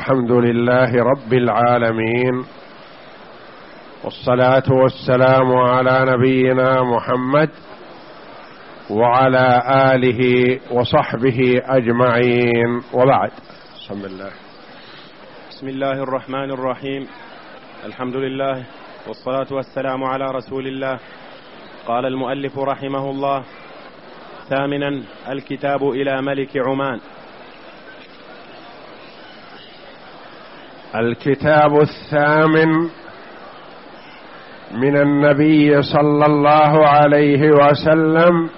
الحمد لله رب العالمين، والصلاة والسلام على نبينا محمد وعلى آله وصحبه أجمعين، وبعد. بسم الله الرحمن الرحيم. الحمد لله والصلاة والسلام على رسول الله. قال المؤلف رحمه الله: ثامنا، الكتاب إلى ملك عمان. الكتاب الثامن من النبي صلى الله عليه وسلم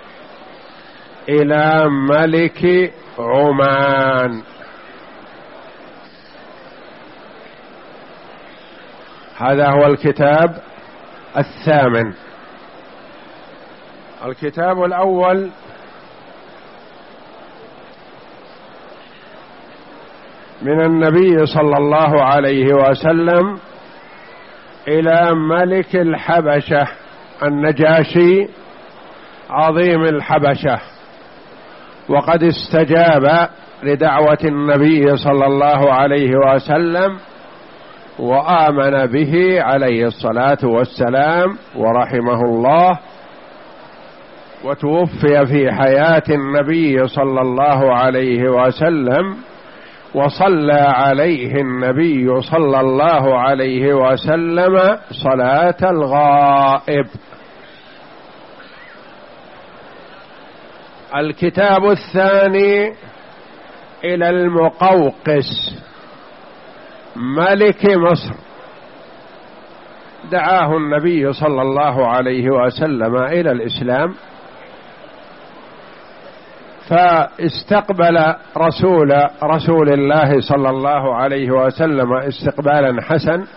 إلى ملك عمان. هذا هو الكتاب الثامن. الكتاب الأول من النبي صلى الله عليه وسلم إلى ملك الحبشة النجاشي عظيم الحبشة، وقد استجاب لدعوة النبي صلى الله عليه وسلم وآمن به عليه الصلاة والسلام ورحمه الله، وتوفي في حياة النبي صلى الله عليه وسلم، وصلى عليه النبي صلى الله عليه وسلم صلاة الغائب. الكتاب الثاني إلى المقوقس ملك مصر. دعاه النبي صلى الله عليه وسلم إلى الإسلام، فاستقبل رسول الله صلى الله عليه وسلم استقبالا حسن،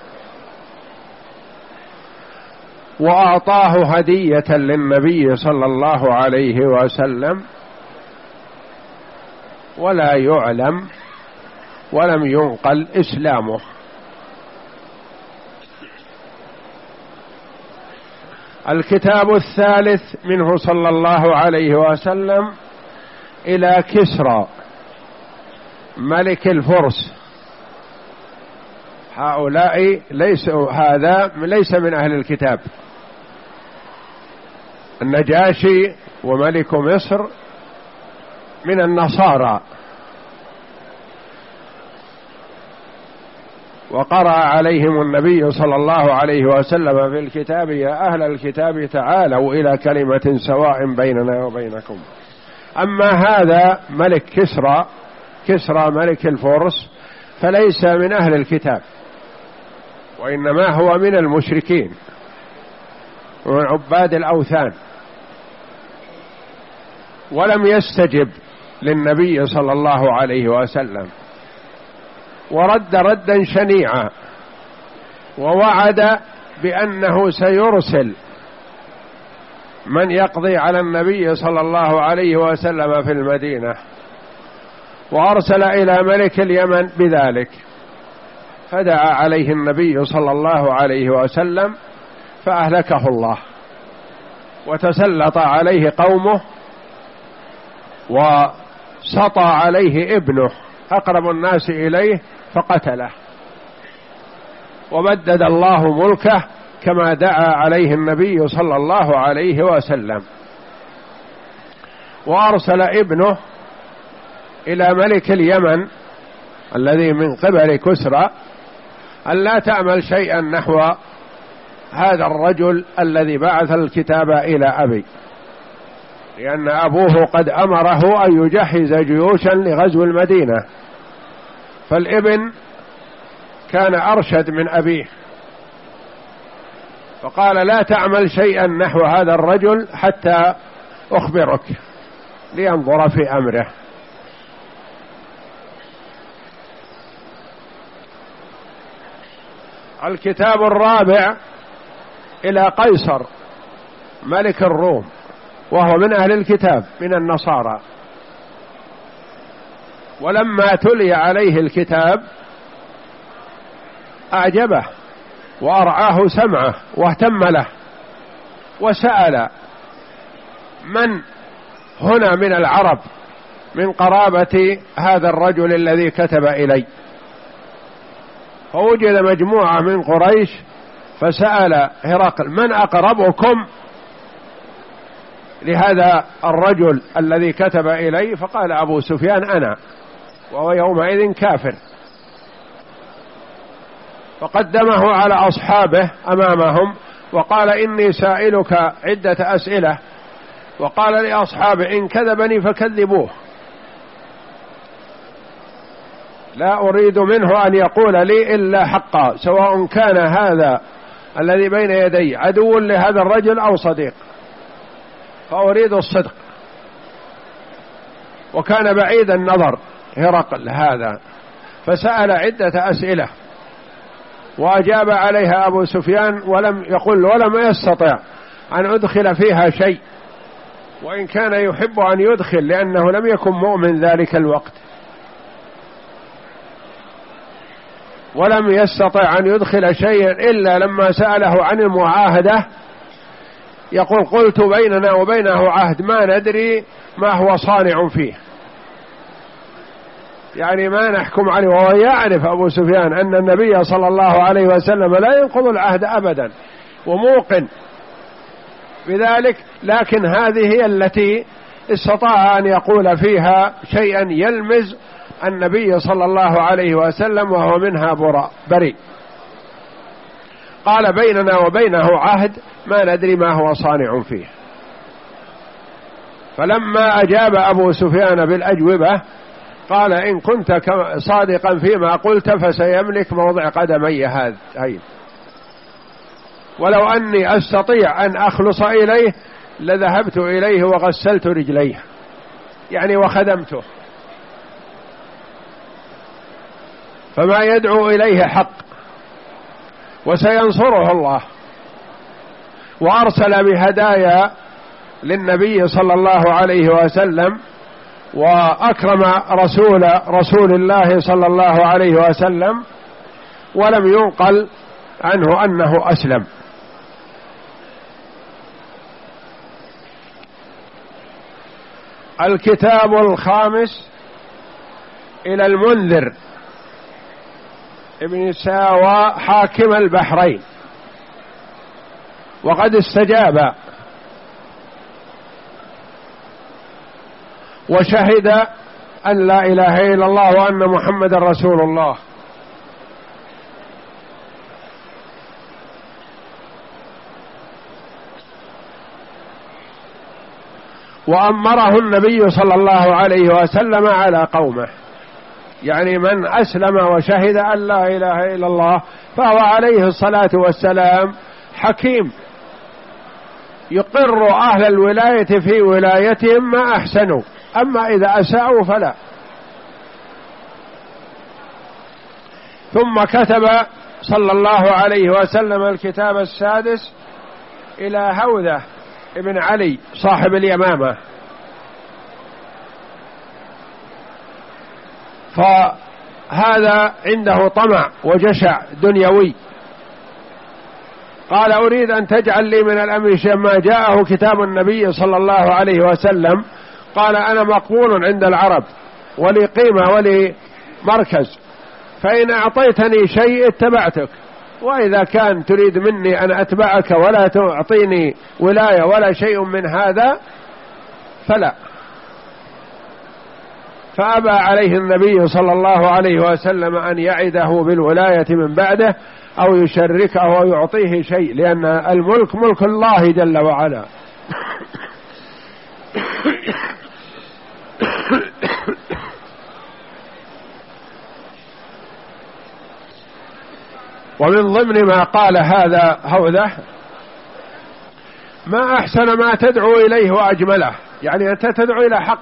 وأعطاه هدية للنبي صلى الله عليه وسلم، ولا يعلم ولم ينقل إسلامه. الكتاب الثالث منه صلى الله عليه وسلم إلى كسرى ملك الفرس. هؤلاء هذا ليس من أهل الكتاب. النجاشي وملك مصر من النصارى، وقرأ عليهم النبي صلى الله عليه وسلم في الكتاب: يا أهل الكتاب تعالوا إلى كلمة سواء بيننا وبينكم. أما هذا ملك كسرى ملك الفرس فليس من أهل الكتاب، وإنما هو من المشركين ومن عباد الأوثان، ولم يستجب للنبي صلى الله عليه وسلم، ورد ردا شنيعا، ووعد بأنه سيرسل من يقضي على النبي صلى الله عليه وسلم في المدينة، وأرسل إلى ملك اليمن بذلك، فدعا عليه النبي صلى الله عليه وسلم فأهلكه الله، وتسلط عليه قومه، وسطى عليه ابنه أقرب الناس إليه فقتله، وبدد الله ملكه كما دعا عليه النبي صلى الله عليه وسلم. وأرسل ابنه إلى ملك اليمن الذي من قبل كسرى أن لا تعمل شيئا نحو هذا الرجل الذي بعث الكتاب إلى أبي، لأن أبوه قد أمره أن يجهز جيوشا لغزو المدينة، فالابن كان أرشد من أبيه، فقال: لا تعمل شيئا نحو هذا الرجل حتى أخبرك لينظر في أمره. الكتاب الرابع إلى قيصر ملك الروم، وهو من أهل الكتاب من النصارى، ولما تلي عليه الكتاب أعجبه وأرعاه سمعه واهتم له، وسأل: من هنا من العرب من قرابة هذا الرجل الذي كتب إلي؟ فوجد مجموعة من قريش فسأل هرقل: من أقربكم لهذا الرجل الذي كتب إلي؟ فقال أبو سفيان: أنا، وهو يومئذ كافر. فقدمه على أصحابه أمامهم وقال: إني سائلك عدة أسئلة. وقال لأصحابه: إن كذبني فكذبوه، لا أريد منه أن يقول لي إلا حقا، سواء كان هذا الذي بين يدي عدو لهذا الرجل أو صديق، فأريد الصدق. وكان بعيد النظر هرقل هذا، فسأل عدة أسئلة وأجاب عليها أبو سفيان ولم يستطع أن أدخل فيها شيء، وإن كان يحب أن يدخل لأنه لم يكن مؤمن ذلك الوقت، ولم يستطع أن يدخل شيئا إلا لما سأله عن المعاهدة. يقول: قلت بيننا وبينه عهد ما ندري ما هو صانع فيه، يعني ما نحكم عليه. وهو يعرف أبو سفيان أن النبي صلى الله عليه وسلم لا ينقض العهد أبدا، وموقن بذلك، لكن هذه هي التي استطاع أن يقول فيها شيئا يلمز النبي صلى الله عليه وسلم وهو منها بريء. قال: بيننا وبينه عهد ما ندري ما هو صانع فيه. فلما أجاب أبو سفيان بالأجوبة قال: إن كنت صادقا فيما قلت فسيملك موضع قدمي هذين، ولو أني أستطيع أن أخلص إليه لذهبت إليه وغسلت رجليه، يعني وخدمته، فما يدعو إليه حق، وسينصره الله. وأرسل بهدايا للنبي صلى الله عليه وسلم، وأكرم رسول الله صلى الله عليه وسلم، ولم ينقل عنه أنه أسلم. الكتاب الخامس إلى المنذر ابن ساوى حاكم البحرين، وقد استجاب وشهد أن لا إله إلا الله وأن محمد رسول الله. وأمره النبي صلى الله عليه وسلم على قومه، يعني من أسلم وشهد أن لا إله إلا الله فهو عليه الصلاة والسلام حكيم، يقر أهل الولاية في ولايتهم ما أحسنوا، أما إذا أساءوا فلا. ثم كتب صلى الله عليه وسلم الكتاب السادس إلى هوذة ابن علي صاحب اليمامة، فهذا عنده طمع وجشع دنيوي. قال: أريد أن تجعل لي من الأمر شيئا. ما جاءه كتاب النبي صلى الله عليه وسلم قال: أنا مقبول عند العرب ولي قيمة ولي مركز، فإن أعطيتني شيء اتبعتك، وإذا كان تريد مني أن أتبعك ولا تعطيني ولاية ولا شيء من هذا فلا. فأبى عليه النبي صلى الله عليه وسلم أن يعده بالولاية من بعده أو يشركه أو يعطيه شيء، لأن الملك ملك الله جل وعلا. ومن ضمن ما قال هذا هوذة: ما أحسن ما تدعو إليه وأجمله، يعني أنت تدعو إلى حق،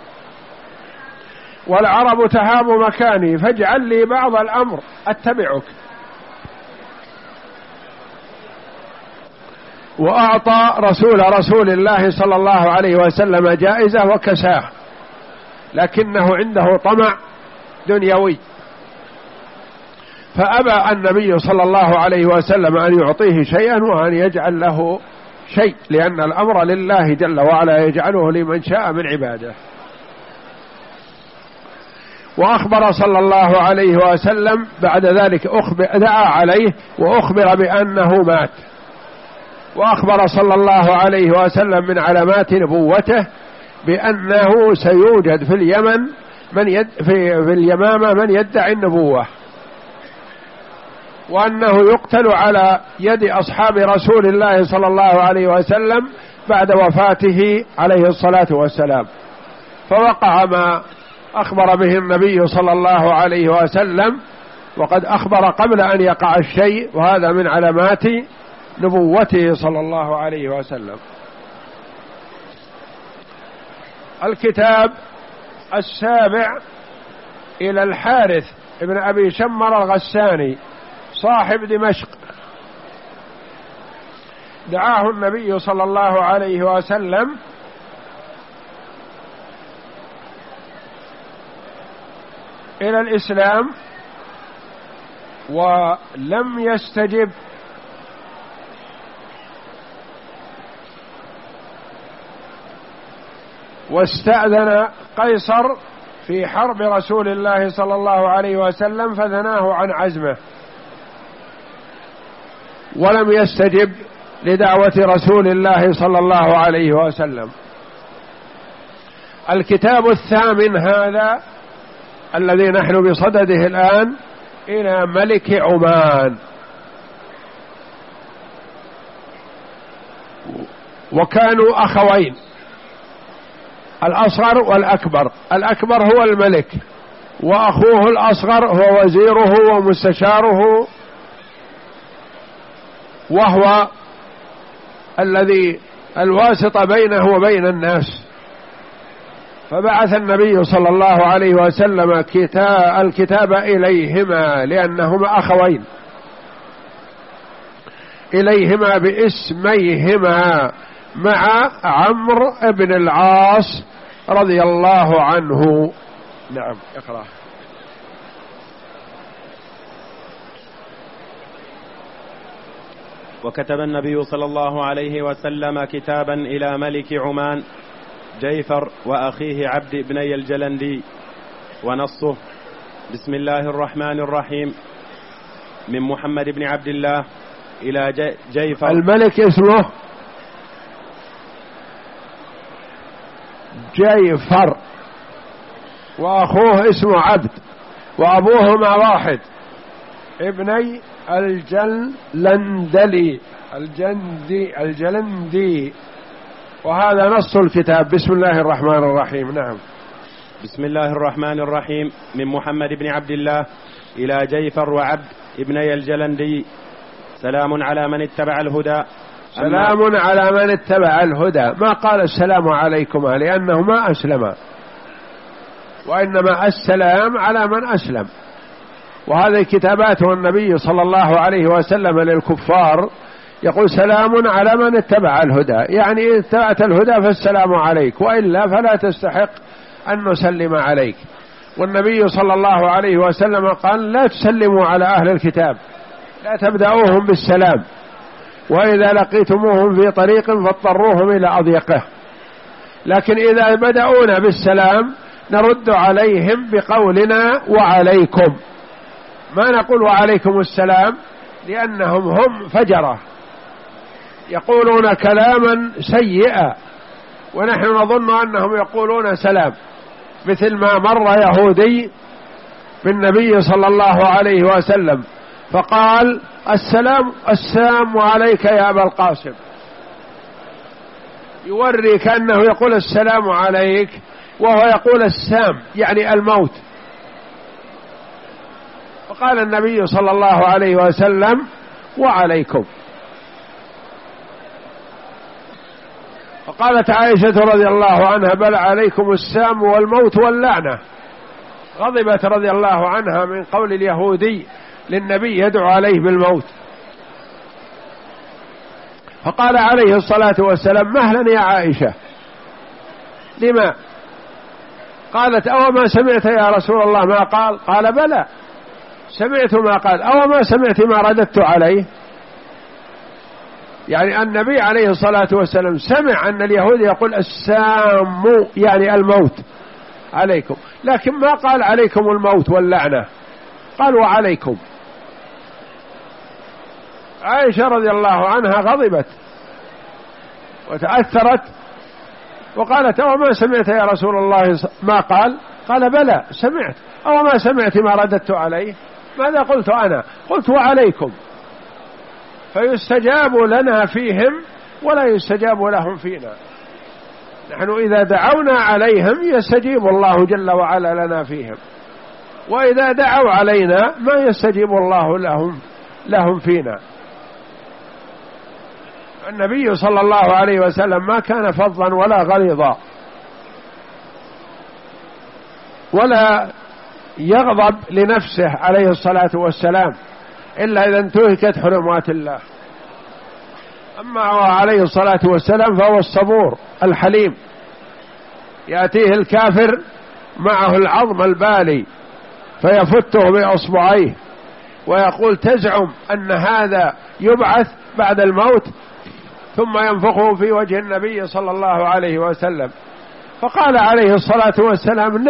والعرب تهاب مكاني فاجعل لي بعض الأمر أتبعك. وأعطى رسول الله صلى الله عليه وسلم جائزة وكساه، لكنه عنده طمع دنيوي، فأبى النبي صلى الله عليه وسلم أن يعطيه شيئا وأن يجعل له شيء، لأن الأمر لله جل وعلا يجعله لمن شاء من عباده. وأخبر صلى الله عليه وسلم بعد ذلك دعا عليه وأخبر بأنه مات، وأخبر صلى الله عليه وسلم من علامات نبوته بأنه سيوجد في اليمن في اليمامة من يدعي النبوة، وأنه يقتل على يد أصحاب رسول الله صلى الله عليه وسلم بعد وفاته عليه الصلاة والسلام. فوقع ما أخبر به النبي صلى الله عليه وسلم، وقد أخبر قبل أن يقع الشيء، وهذا من علامات نبوته صلى الله عليه وسلم. الكتاب السابع إلى الحارث ابن أبي شمر الغساني صاحب دمشق، دعاه النبي صلى الله عليه وسلم إلى الإسلام ولم يستجب، واستأذن قيصر في حرب رسول الله صلى الله عليه وسلم فثناه عن عزمه، ولم يستجب لدعوة رسول الله صلى الله عليه وسلم. الكتاب الثامن هذا الذي نحن بصدده الآن إلى ملك عمان، وكانوا أخوين الأصغر والأكبر. الأكبر هو الملك، وأخوه الأصغر هو وزيره ومستشاره، وهو الذي الواسطة بينه وبين الناس. فبعث النبي صلى الله عليه وسلم الكتاب إليهما لأنهما أخوين، إليهما باسميهما مع عمرو بن العاص رضي الله عنه. نعم اقرأ. وكتب النبي صلى الله عليه وسلم كتابا إلى ملك عمان جيفر وأخيه عبد بني الجلندي، ونصه: بسم الله الرحمن الرحيم، من محمد بن عبد الله إلى جيفر. الملك اسمه جيفر، وأخوه اسمه عبد، وأبوهما واحد، ابني الجلندي. وهذا نص الكتاب. بسم الله الرحمن الرحيم. نعم. بسم الله الرحمن الرحيم، من محمد بن عبد الله إلى جيفر وعبد ابني الجلندي، سلام على من اتبع الهدى. سلام على من اتبع الهدى، ما قال السلام عليكما لأنه ما أسلم، وإنما السلام على من أسلم. وهذه كتاباته النبي صلى الله عليه وسلم للكفار، يقول سلام على من اتبع الهدى، يعني إذا اتبعت الهدى فالسلام عليك، وإلا فلا تستحق أن نسلم عليك. والنبي صلى الله عليه وسلم قال لا تسلموا على أهل الكتاب، لا تبدأوهم بالسلام، وإذا لقيتموهم في طريق فاضطروهم إلى أضيقه، لكن إذا بدأونا بالسلام نرد عليهم بقولنا وعليكم، ما نقول وعليكم السلام، لأنهم هم فجرة يقولون كلاما سيئا، ونحن نظن أنهم يقولون سلام، مثل ما مر يهودي بالنبي صلى الله عليه وسلم فقال السلام عليك يا أبا القاسم، يوري كأنه يقول السلام عليك وهو يقول السام يعني الموت. فقال النبي صلى الله عليه وسلم وعليكم. فقالت عائشة رضي الله عنها بل عليكم السام والموت واللعنة، غضبت رضي الله عنها من قول اليهودي للنبي يدعو عليه بالموت. فقال عليه الصلاة والسلام مهلا يا عائشة، لما؟ قالت أو ما سمعت يا رسول الله ما قال؟ قال بلى سمعت ما قال. أو ما سمعت ما رددت عليه؟ يعني النبي عليه الصلاة والسلام سمع أن اليهود يقول السام يعني الموت، عليكم، لكن ما قال عليكم الموت واللعنة، قال وعليكم. عائشة رضي الله عنها غضبت وتأثرت وقالت أو ما سمعت يا رسول الله ما قال؟ قال بلى سمعت. أو ما سمعت ما رددت عليه؟ ماذا قلت أنا؟ قلت وعليكم. فيستجاب لنا فيهم ولا يستجاب لهم فينا. نحن إذا دعونا عليهم يستجيب الله جل وعلا لنا فيهم، وإذا دعوا علينا ما يستجيب الله لهم فينا. النبي صلى الله عليه وسلم ما كان فظا ولا غليظا ولا يغضب لنفسه عليه الصلاة والسلام إلا إذا انتهكت حرمات الله. أما هو عليه الصلاة والسلام فهو الصبور الحليم، يأتيه الكافر معه العظم البالي فيفته بأصبعيه ويقول تزعم أن هذا يبعث بعد الموت، ثم ينفخه في وجه النبي صلى الله عليه وسلم، فقال عليه الصلاة والسلام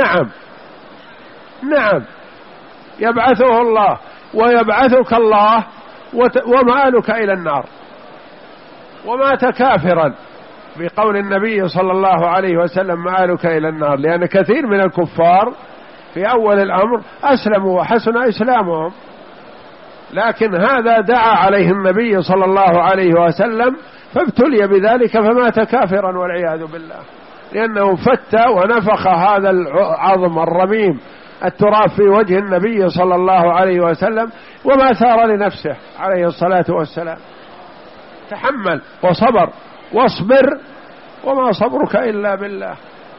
نعم يبعثه الله ويبعثك الله ومآلك إلى النار. ومات كافرا بقول النبي صلى الله عليه وسلم مآلك إلى النار، لأن كثير من الكفار في أول الأمر أسلموا وحسن إسلامهم، لكن هذا دعا عليه النبي صلى الله عليه وسلم فابتلي بذلك فمات كافرا والعياذ بالله، لأنه فتى ونفخ هذا العظم الرميم التراب في وجه النبي صلى الله عليه وسلم وما ثار لنفسه عليه الصلاة والسلام. تحمل وصبر واصبر وما صبرك إلا بالله،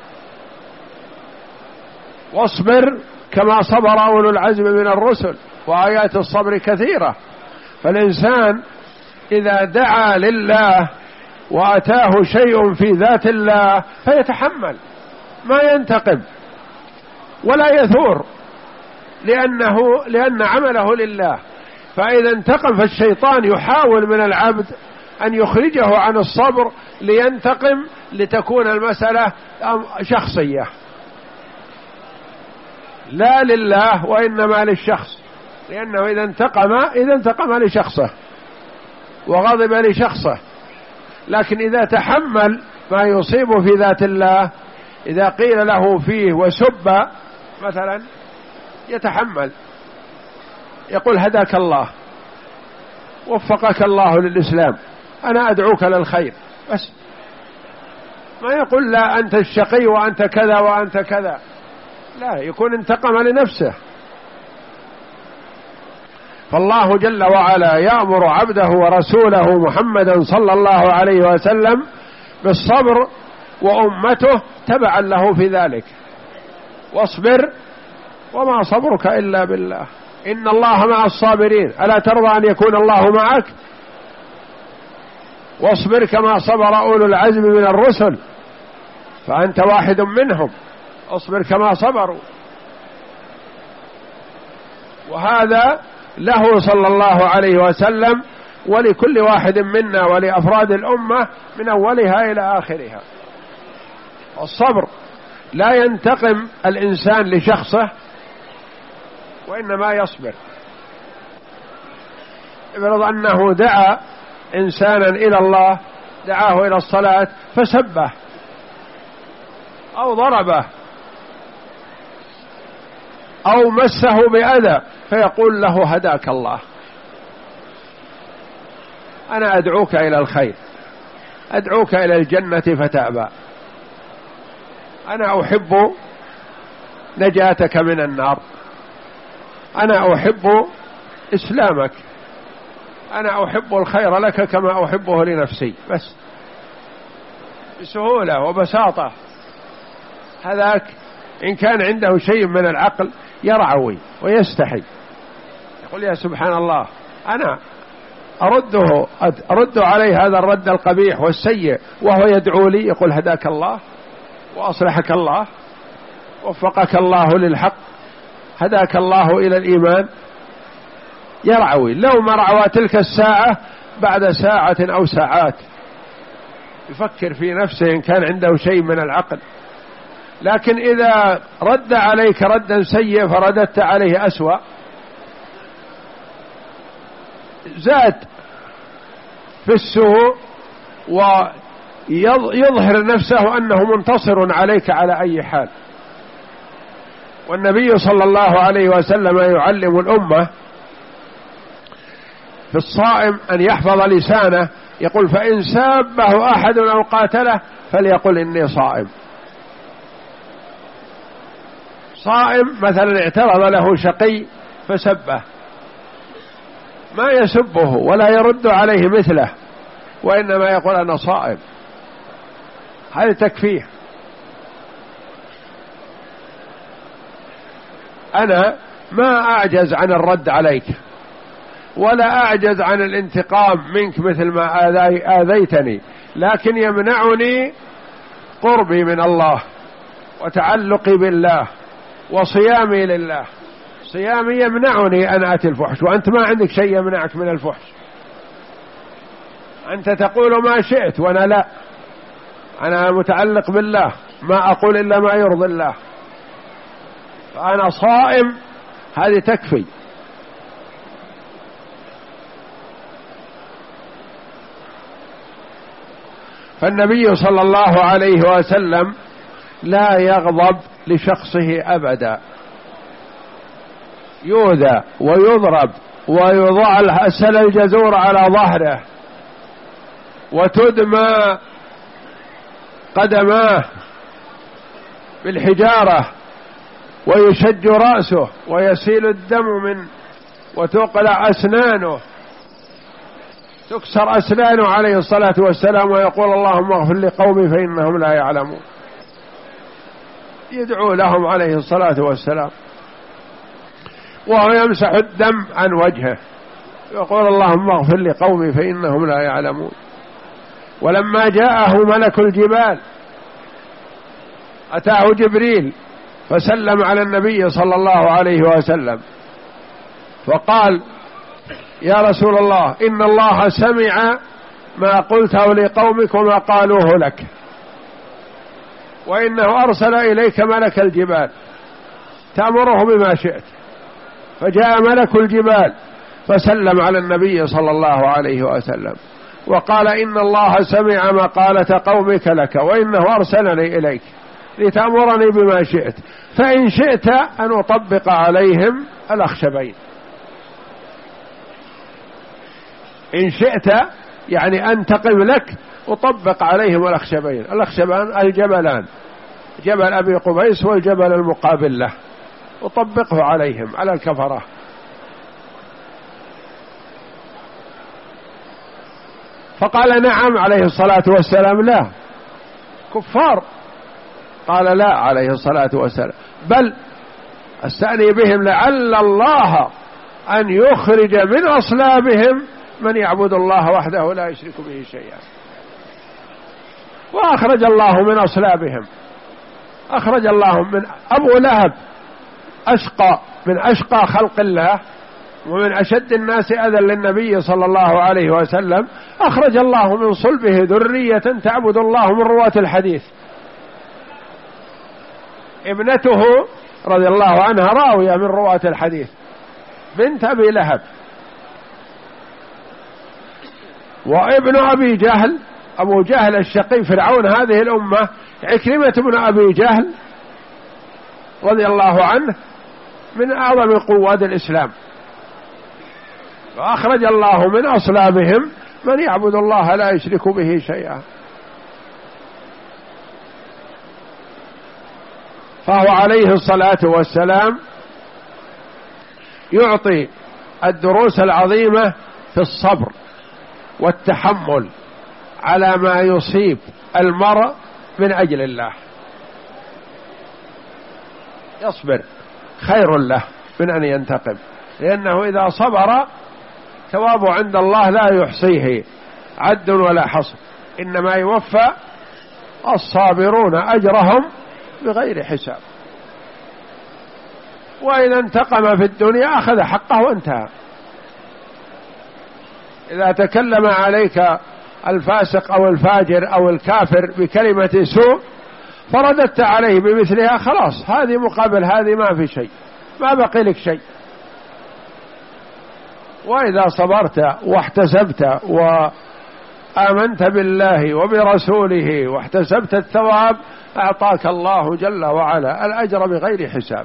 واصبر كما صبر أولو العزم من الرسل، وآيات الصبر كثيرة. فالإنسان إذا دعا لله وأتاه شيء في ذات الله فيتحمل، ما ينتقم ولا يثور، لأن عمله لله. فإذا انتقم فالشيطان يحاول من العبد أن يخرجه عن الصبر لينتقم، لتكون المسألة شخصية لا لله وإنما للشخص، لأنه إذا انتقم لشخصه وغضب لشخصه. لكن إذا تحمل ما يصيب في ذات الله، إذا قيل له فيه وسب مثلا يتحمل، يقول هداك الله وفقك الله للإسلام، أنا أدعوك للخير بس، ما يقول لا أنت الشقي وأنت كذا وأنت كذا، لا، يكون انتقم لنفسه. فالله جل وعلا يأمر عبده ورسوله محمدا صلى الله عليه وسلم بالصبر، وأمته تبعا له في ذلك. واصبر وما صبرك إلا بالله إن الله مع الصابرين، ألا ترضى أن يكون الله معك؟ واصبر كما صبر أولو العزم من الرسل، فأنت واحد منهم، اصبر كما صبروا. وهذا له صلى الله عليه وسلم ولكل واحد منا ولأفراد الأمة من أولها إلى آخرها. الصبر لا ينتقم الإنسان لشخصه وإنما يصبر. افرض أنه دعا إنسانا إلى الله، دعاه إلى الصلاة فسبه أو ضربه أو مسه بأذى، فيقول له هداك الله، أنا أدعوك إلى الخير، أدعوك إلى الجنة فتأبى، أنا أحب نجاتك من النار، أنا أحب إسلامك، أنا أحب الخير لك كما أحبه لنفسي، بس بسهولة وبساطة. هذاك إن كان عنده شيء من العقل يرعوي ويستحي، يقول يا سبحان الله، أنا أرد عليه هذا الرد القبيح والسيء وهو يدعو لي، يقول هداك الله وأصلحك الله وفقك الله للحق، هداك الله إلى الإيمان. يرعوي، لو ما رعوى تلك الساعة بعد ساعة أو ساعات يفكر في نفسه إن كان عنده شيء من العقل. لكن إذا رد عليك ردا سيء فرددت عليه أسوأ زاد في السوء ويظهر نفسه أنه منتصر عليك على أي حال. والنبي صلى الله عليه وسلم يعلم الأمة في الصائم أن يحفظ لسانه، يقول فإن سابه أحد أو قاتله فليقل إني صائم. صائم مثلا اعترض له شقي فسبه، ما يسبه ولا يرد عليه مثله، وإنما يقول أنا صائم، هذا تكفيه. أنا ما أعجز عن الرد عليك ولا أعجز عن الانتقام منك مثل ما آذيتني، لكن يمنعني قربي من الله وتعلقي بالله وصيامي لله. صيامي يمنعني أن آتي الفحش، وأنت ما عندك شيء يمنعك من الفحش، أنت تقول ما شئت وأنا لا، أنا متعلق بالله، ما أقول إلا ما يرضي الله، فأنا صائم، هذه تكفي. فالنبي صلى الله عليه وسلم لا يغضب لشخصه أبدا، يؤذى ويضرب ويضع الأسل الجزور على ظهره وتدمى قدماه بالحجارة ويشج رأسه ويسيل الدم من وتقلع أسنانه، تكسر أسنانه عليه الصلاة والسلام، ويقول اللهم اغفر لقومي فإنهم لا يعلمون، يدعو لهم عليه الصلاة والسلام، وهو يمسح الدم عن وجهه يقول اللهم اغفر لقومي فإنهم لا يعلمون. ولما جاءه ملك الجبال أتاه جبريل فسلم على النبي صلى الله عليه وسلم فقال يا رسول الله إن الله سمع ما قلته لقومك وما قالوه لك، وإنه أرسل إليك ملك الجبال تأمره بما شئت. فجاء ملك الجبال فسلم على النبي صلى الله عليه وسلم وقال إن الله سمع مقالة قومك لك وإنه أرسلني إليك لتأمرني بما شئت، فإن شئت أن أطبق عليهم الأخشبين. إن شئت يعني أنتقم لك أطبق عليهم الأخشبين. الأخشبان الجبلان، جبل أبي قبيس والجبل المقابل له، أطبقه عليهم على الكفرة. فقال نعم عليه الصلاة والسلام لا كفار، قال لا عليه الصلاة والسلام بل استأني بهم لعل الله أن يخرج من أصلابهم من يعبد الله وحده لا يشرك به شيئا. وأخرج الله من أصلابهم، أخرج الله من أبو لهب أشقى من أشقى خلق الله ومن أشد الناس أذى للنبي صلى الله عليه وسلم، أخرج الله من صلبه ذرية تعبد الله من رواة الحديث. ابنته رضي الله عنها راوية من رواة الحديث بنت أبي لهب. وابن أبي جهل أبو جهل الشقي فرعون هذه الأمة عكرمة بن أبي جهل رضي الله عنه من أعظم قواد الإسلام، وأخرج الله من أصلابهم من يعبد الله لا يشرك به شيئا. فهو عليه الصلاة والسلام يعطي الدروس العظيمة في الصبر والتحمل على ما يصيب المرء من أجل الله، يصبر خير له من أن ينتقم، لأنه إذا صبر ثوابه عند الله لا يحصيه عد ولا حصر، إنما يوفى الصابرون أجرهم بغير حساب. وإذا انتقم في الدنيا أخذ حقه وانتهى. إذا تكلم عليك الفاسق أو الفاجر أو الكافر بكلمة سوء فرددت عليه بمثلها خلاص، هذه مقابل هذه ما في شيء، ما بقي لك شيء. وإذا صبرت واحتسبت وآمنت بالله وبرسوله واحتسبت الثواب أعطاك الله جل وعلا الأجر بغير حساب.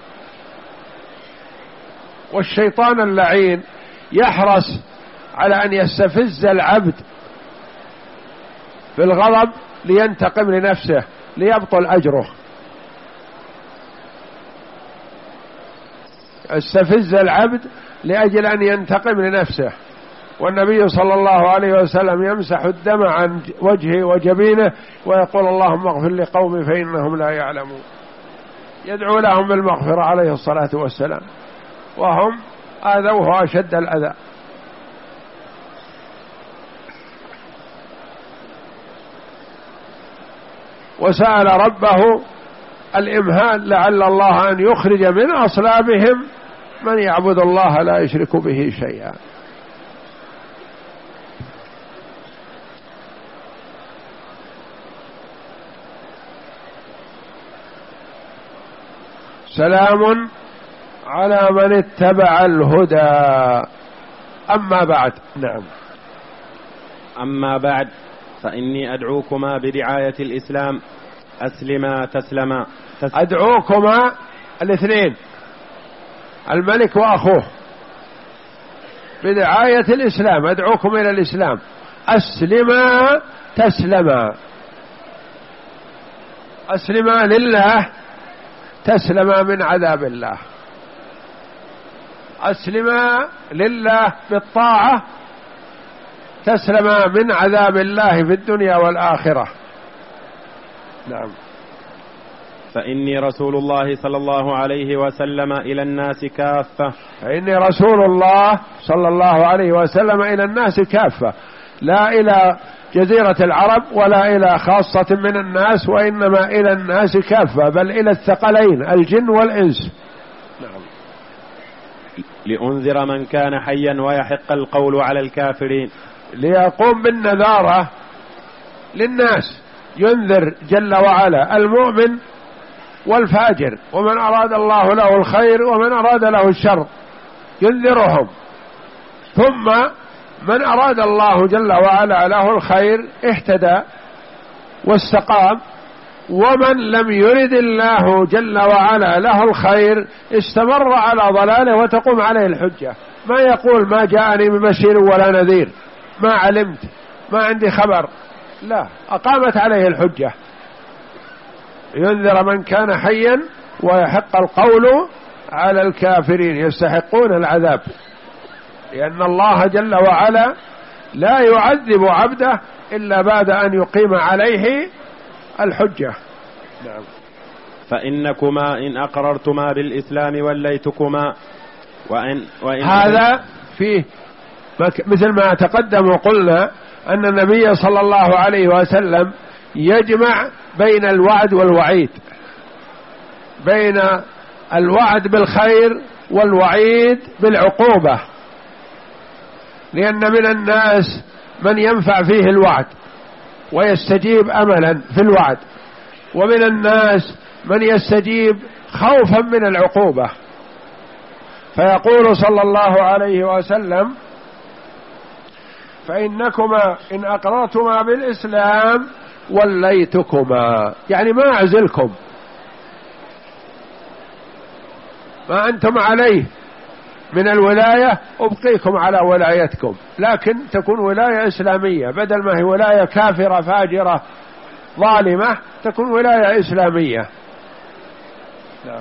والشيطان اللعين يحرص على أن يستفز العبد بالغضب لينتقم لنفسه ليبطل أجره، استفز العبد لأجل أن ينتقم لنفسه. والنبي صلى الله عليه وسلم يمسح الدم عن وجهه وجبينه ويقول اللهم اغفر لقومي فإنهم لا يعلمون، يدعو لهم بالمغفرة عليه الصلاة والسلام وهم آذوه أشد الأذى. وسأل ربه الإمهال لعل الله أن يخرج من أصلابهم من يعبد الله لا يشرك به شيئا. سلام على من اتبع الهدى. أما بعد. نعم. أما بعد فإني أدعوكما برعاية الإسلام أسلما تسلما. أدعوكما الاثنين الملك وأخوه برعاية الإسلام، أدعوكم إلى الإسلام، أسلما تسلما. أسلما لله تسلما من عذاب الله، أسلما لله بالطاعة تسلما من عذاب الله في الدنيا والآخرة. نعم. فإني رسول الله صلى الله عليه وسلم إلى الناس كافة. فإني رسول الله صلى الله عليه وسلم إلى الناس كافة، لا إلى جزيرة العرب ولا إلى خاصة من الناس، وإنما إلى الناس كافة، بل إلى الثقلين الجن والإنس. نعم. لأنذر من كان حيا ويحق القول على الكافرين. ليقوم بالنذارة للناس، ينذر جل وعلا المؤمن والفاجر، ومن أراد الله له الخير ومن أراد له الشر ينذرهم. ثم من أراد الله جل وعلا له الخير اهتدى واستقام، ومن لم يرد الله جل وعلا له الخير استمر على ضلاله وتقوم عليه الحجة. ما يقول ما جاءني من بشير ولا نذير، ما علمت، ما عندي خبر، لا، أقامت عليه الحجة. ينذر من كان حيا ويحق القول على الكافرين، يستحقون العذاب، لأن الله جل وعلا لا يعذب عبده إلا بعد أن يقيم عليه الحجة. نعم. فإنكما إن أقررتما بالإسلام وليتكما وإن هذا فيه مثل ما تقدم وقلنا أن النبي صلى الله عليه وسلم يجمع بين الوعد والوعيد، بين الوعد بالخير والوعيد بالعقوبة، لأن من الناس من ينفع فيه الوعد ويستجيب أملا في الوعد، ومن الناس من يستجيب خوفا من العقوبة. فيقول صلى الله عليه وسلم فإنكما إن أقررتما بالإسلام وليتكما، يعني ما أعزلكم، ما أنتم عليه من الولاية أبقيكم على ولايتكم، لكن تكون ولاية إسلامية، بدل ما هي ولاية كافرة فاجرة ظالمة تكون ولاية إسلامية. نعم.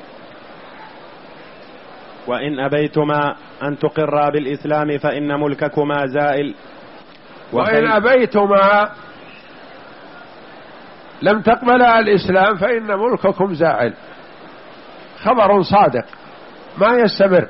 وإن أبيتما أن تقرا بالإسلام فإن ملككما زائل. وإن أبيتما لم تقبلا الإسلام فإن ملككم زائل. خبر صادق ما يستمر،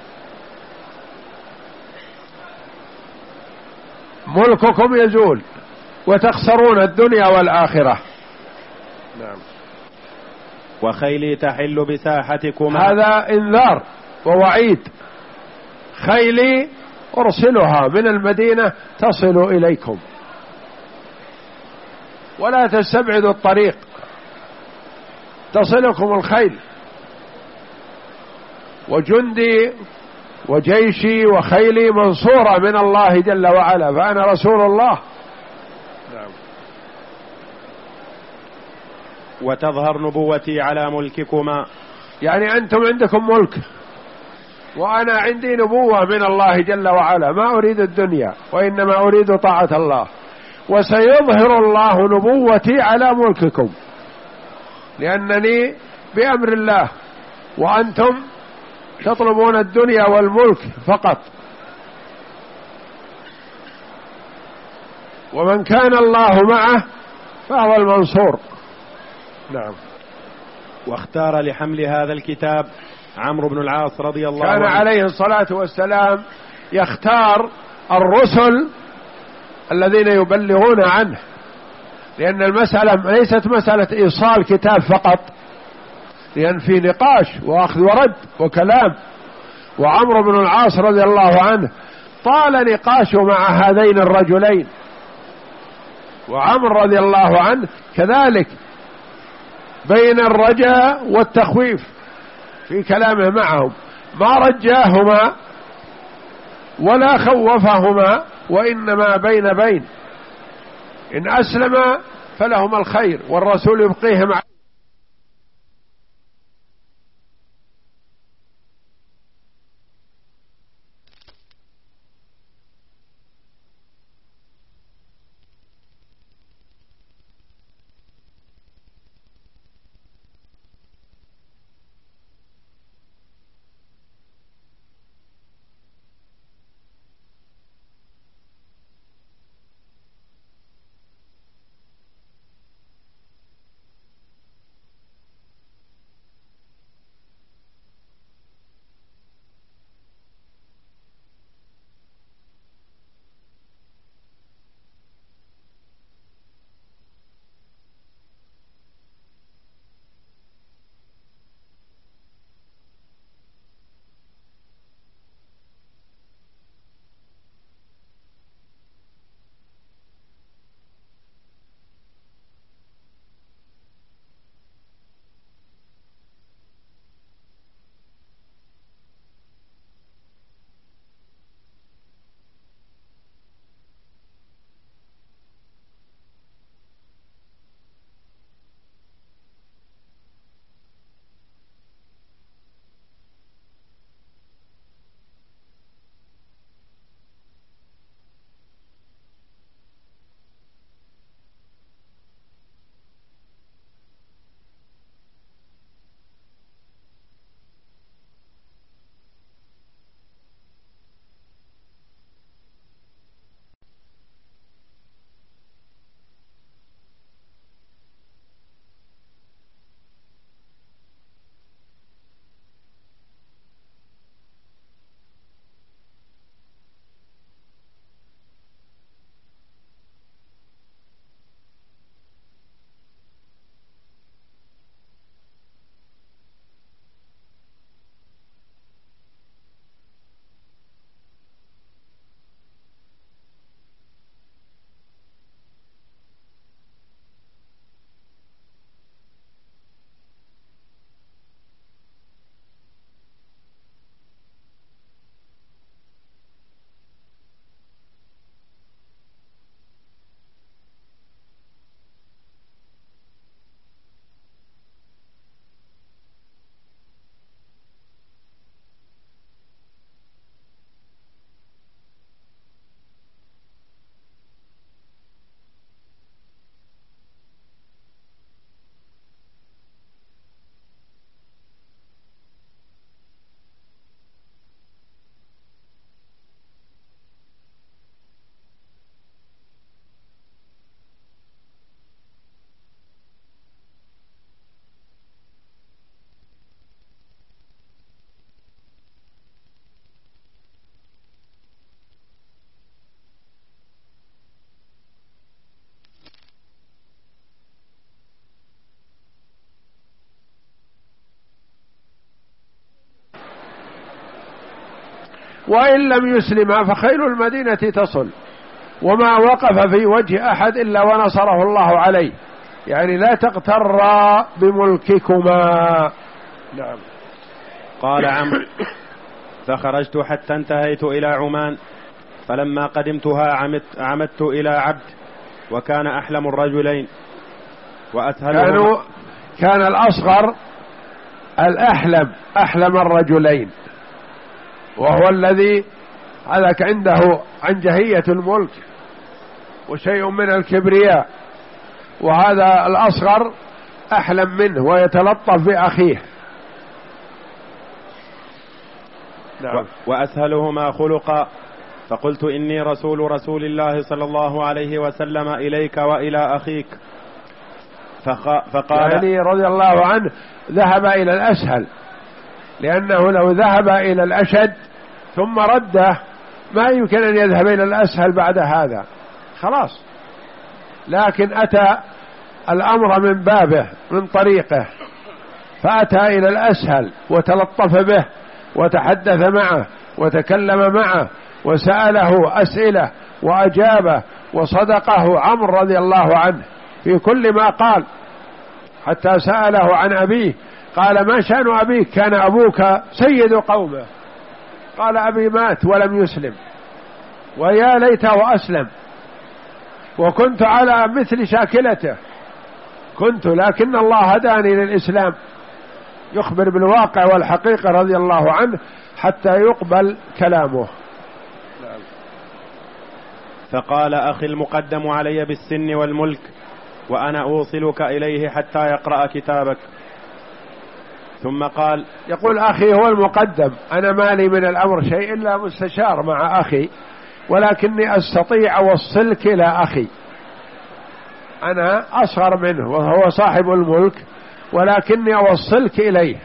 ملككم يزول وتخسرون الدنيا والآخرة. نعم. وخيلي تحل بساحتكما. هذا إنذار ووعيد. خيلي أرسلها من المدينة تصل إليكم، ولا تستبعدوا الطريق تصلكم الخيل، وجندي وجيشي وخيلي منصورة من الله جل وعلا، فأنا رسول الله. نعم. وتظهر نبوتي على ملككما، يعني أنتم عندكم ملك وأنا عندي نبوة من الله جل وعلا، ما أريد الدنيا وإنما أريد طاعة الله، وسيظهر الله نبوتي على ملككم، لأنني بأمر الله وأنتم تطلبون الدنيا والملك فقط. ومن كان الله معه فهو المنصور. نعم. واختار لحمل هذا الكتاب عمرو بن العاص رضي الله عنه. كان عليه الصلاة والسلام يختار الرسل الذين يبلغون عنه، لأن المسألة ليست مسألة إيصال كتاب فقط، لأن في نقاش وأخذ ورد وكلام. وعمرو بن العاص رضي الله عنه طال نقاشه مع هذين الرجلين، وعمرو رضي الله عنه كذلك بين الرجاء والتخويف في كلامه معهم، ما رجاهما ولا خوفهما، وإنما بين إن أسلم فلهما الخير والرسول يبقيهم. وإن لم يسلم فخير المدينة تصل، وما وقف في وجه أحد إلا ونصره الله عليه، يعني لا تغتر بملككما. نعم. قال عمرو: فخرجت حتى انتهيت إلى عمان، فلما قدمتها عمدت إلى عبد، وكان أحلم الرجلين وأسهلهما. كان الأصغر أحلم الرجلين، وهو الذي هذاك عنده عنجهية الملك وشيء من الكبرياء، وهذا الأصغر أحلم منه ويتلطف بأخيه. نعم. وأسهلهما خلقا، فقلت: إني رسول الله صلى الله عليه وسلم إليك وإلى أخيك. فقال يعني رضي الله عنه ذهب إلى الأسهل، لأنه لو ذهب إلى الأشد ثم رده ما يمكن أن يذهب إلى الأسهل بعد هذا، خلاص. لكن أتى الأمر من بابه من طريقه، فأتى إلى الأسهل وتلطف به وتحدث معه وتكلم معه وسأله أسئلة وأجابه، وصدقه عمرو رضي الله عنه في كل ما قال، حتى سأله عن أبيه قال: ما شأن أبيك؟ كان أبوك سيد قومه. قال: أبي مات ولم يسلم، ويا ليته أسلم، وكنت على مثل شاكلته لكن الله هداني للإسلام. يخبر بالواقع والحقيقة رضي الله عنه حتى يقبل كلامه. فقال: أخي المقدم علي بالسن والملك، وأنا أوصلك إليه حتى يقرأ كتابك. ثم قال: يقول: أخي هو المقدم، أنا مالي من الأمر شيء إلا مستشار مع أخي، ولكني أستطيع أوصلك إلى أخي، أنا أصغر منه وهو صاحب الملك، ولكني أوصلك إليه.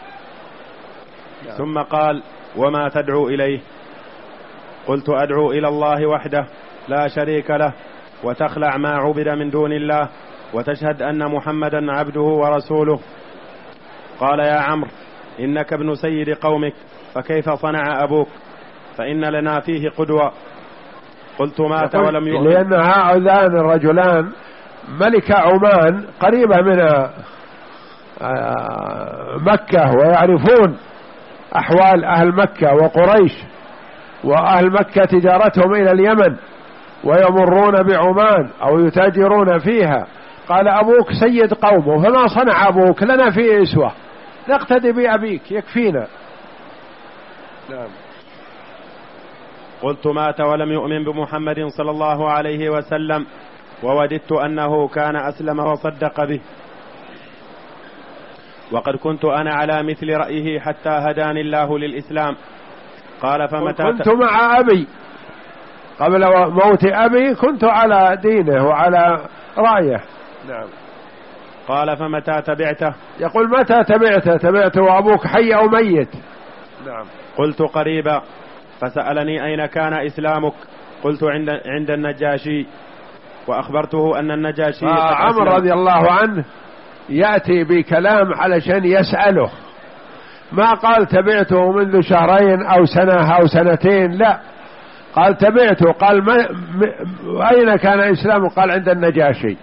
ثم قال: وما تدعو إليه؟ قلت: أدعو إلى الله وحده لا شريك له، وتخلع ما عبد من دون الله، وتشهد أن محمدا عبده ورسوله. قال: يا عمرو، إنك ابن سيد قومك، فكيف صنع أبوك؟ فإن لنا فيه قدوة. قلت: مات ولم يؤمن. لأن هؤلاء الرجلان ملك عمان قريبة من مكة، ويعرفون أحوال أهل مكة وقريش، وأهل مكة تجارتهم إلى اليمن ويمرون بعمان أو يتاجرون فيها. قال: أبوك سيد قومه، فما صنع أبوك؟ لنا فيه إسوة، نقتدي بأبيك يكفينا. نعم. قلت: مات ولم يؤمن بمحمد صلى الله عليه وسلم، ووددت أنه كان أسلم وصدق به، وقد كنت أنا على مثل رأيه حتى هداني الله للإسلام. قال: فمتى كنت مع أبي قبل موت أبي، كنت على دينه وعلى رأيه. نعم. قال: فمتى تبعته؟ يقول: متى تبعته وأبوك حي أو ميت؟ نعم. قلت: قريبا. فسألني: أين كان إسلامك؟ قلت: عند النجاشي، وأخبرته أن النجاشي عمرو رضي الله عنه يأتي بكلام علشان يسأله، ما قال تبعته منذ شهرين أو سنة أو سنتين، لا، قال تبعته. قال: أين كان إسلامه؟ قال: عند النجاشي.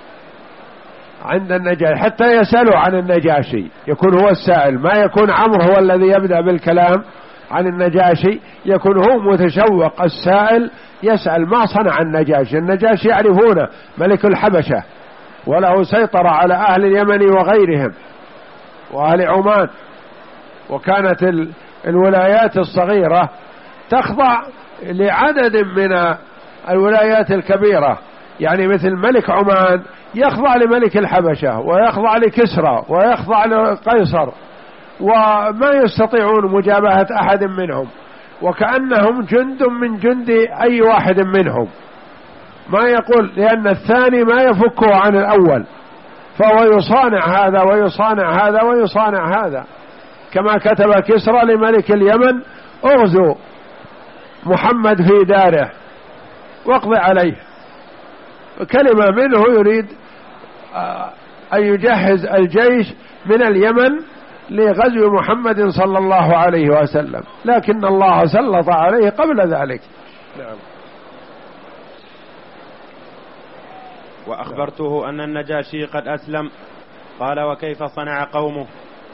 حتى يسأله عن النجاشي، يكون هو السائل، ما يكون عمرو هو الذي يبدأ بالكلام عن النجاشي، يكون هو متشوق السائل يسأل ما صنع النجاشي. النجاشي يعرفونه، ملك الحبشة، وله سيطرة على أهل اليمن وغيرهم وأهل عمان، وكانت الولايات الصغيرة تخضع لعدد من الولايات الكبيرة، يعني مثل ملك عمان يخضع لملك الحبشة، ويخضع لكسرى، ويخضع لقيصر، وما يستطيعون مجابهة أحد منهم، وكأنهم جند من جند أي واحد منهم. ما يقول، لأن الثاني ما يفكه عن الأول، فهو يصانع هذا ويصانع هذا ويصانع هذا، كما كتب كسرى لملك اليمن: اغزو محمد في داره واقضي عليه. كلمة منه يريد أن يجهز الجيش من اليمن لغزو محمد صلى الله عليه وسلم، لكن الله سلط عليه قبل ذلك. نعم. وأخبرته أن النجاشي قد أسلم. قال: وكيف صنع قومه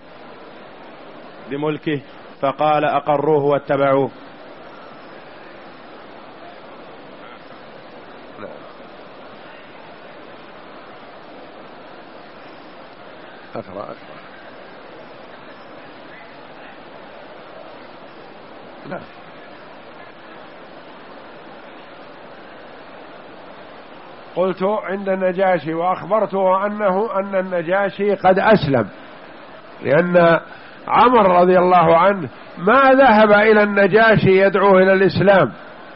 بملكه؟ فقال: أقروه واتبعوه. أقرأ. لا. قلت عند النجاشي وأخبرته أن النجاشي قد أسلم، لأن عمر رضي الله عنه ما ذهب إلى النجاشي يدعوه إلى الإسلام.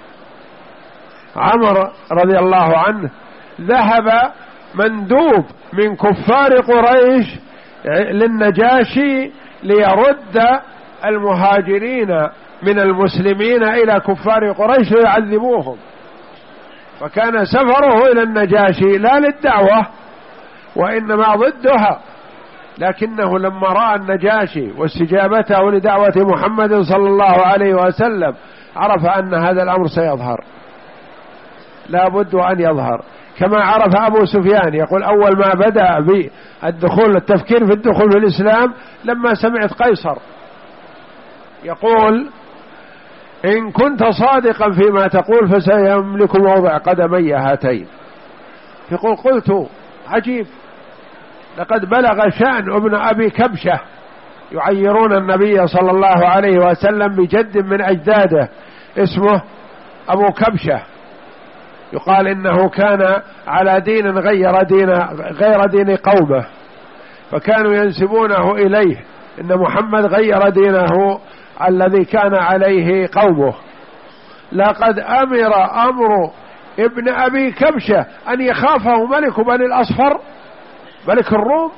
عمر رضي الله عنه ذهب مندوب من كفار قريش للنجاشي ليرد المهاجرين من المسلمين إلى كفار قريش ويعذبوهم، فكان سفره إلى النجاشي لا للدعوة وإنما ضدها، لكنه لما رأى النجاشي واستجابته لدعوة محمد صلى الله عليه وسلم عرف أن هذا الأمر سيظهر، لا بد أن يظهر، كما عرف أبو سفيان. يقول: أول ما بدأ بالدخول التفكير في الدخول في الإسلام لما سمعت قيصر يقول: إن كنت صادقا فيما تقول فسيملك موضع قدمي هاتين. يقول: قلت: عجيب، لقد بلغ شأن ابن أبي كبشة يعيرون النبي صلى الله عليه وسلم بجد من أجداده اسمه أبو كبشة، يقال إنه كان على دين غير دين قومه، فكانوا ينسبونه إليه إن محمد غير دينه الذي كان عليه قومه. لقد أمر ابن أبي كبشة أن يخافه ملك بني الأصفر، ملك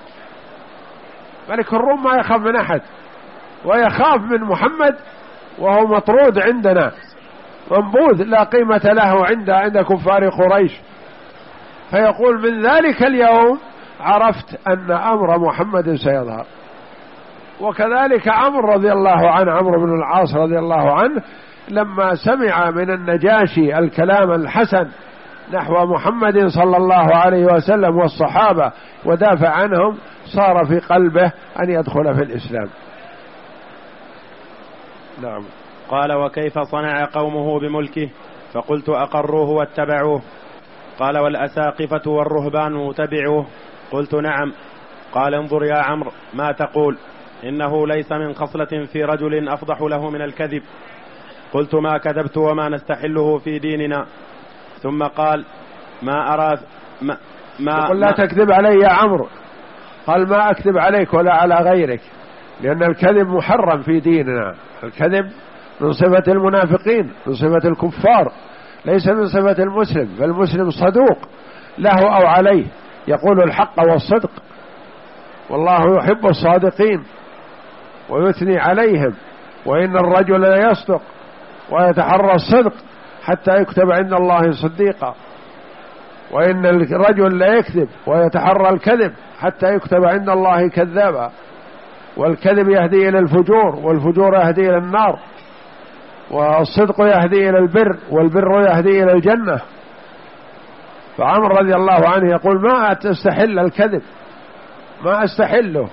الروم ما يخاف من أحد، ويخاف من محمد وهو مطرود عندنا منبوذ لا قيمة له عند كفار قريش. فيقول: من ذلك اليوم عرفت أن أمر محمد سيظهر. وكذلك عمرو رضي الله عنه، عمرو بن العاص رضي الله عنه، لما سمع من النجاشي الكلام الحسن نحو محمد صلى الله عليه وسلم والصحابة ودافع عنهم، صار في قلبه أن يدخل في الإسلام. نعم. قال: وكيف صنع قومه بملكه؟ فقلت: أقروه واتبعوه. قال: والأساقفة والرهبان تبعوه؟ قلت: نعم. قال: انظر يا عمرو ما تقول، إنه ليس من خصلة في رجل أفضح له من الكذب. قلت: ما كذبت وما نستحله في ديننا. ثم قال: ما أرى يقول: لا تكذب علي يا عمرو. قال: ما أكذب عليك ولا على غيرك، لأن الكذب محرم في ديننا. الكذب من صفة المنافقين، من صفة الكفار، ليس من صفة المسلم. فالمسلم صدوق له أو عليه، يقول الحق والصدق، والله يحب الصادقين ويثني عليهم. وإن الرجل لا يصدق ويتحرى الصدق حتى يكتب عند الله صديقا، وإن الرجل لا يكذب ويتحرى الكذب حتى يكتب عند الله كذابا. والكذب يهدي إلى الفجور، والفجور يهدي إلى النار، والصدق يهدي إلى البر، والبر يهدي إلى الجنة. فعمر رضي الله عنه يقول: ما أستحل الكذب، ما أستحله،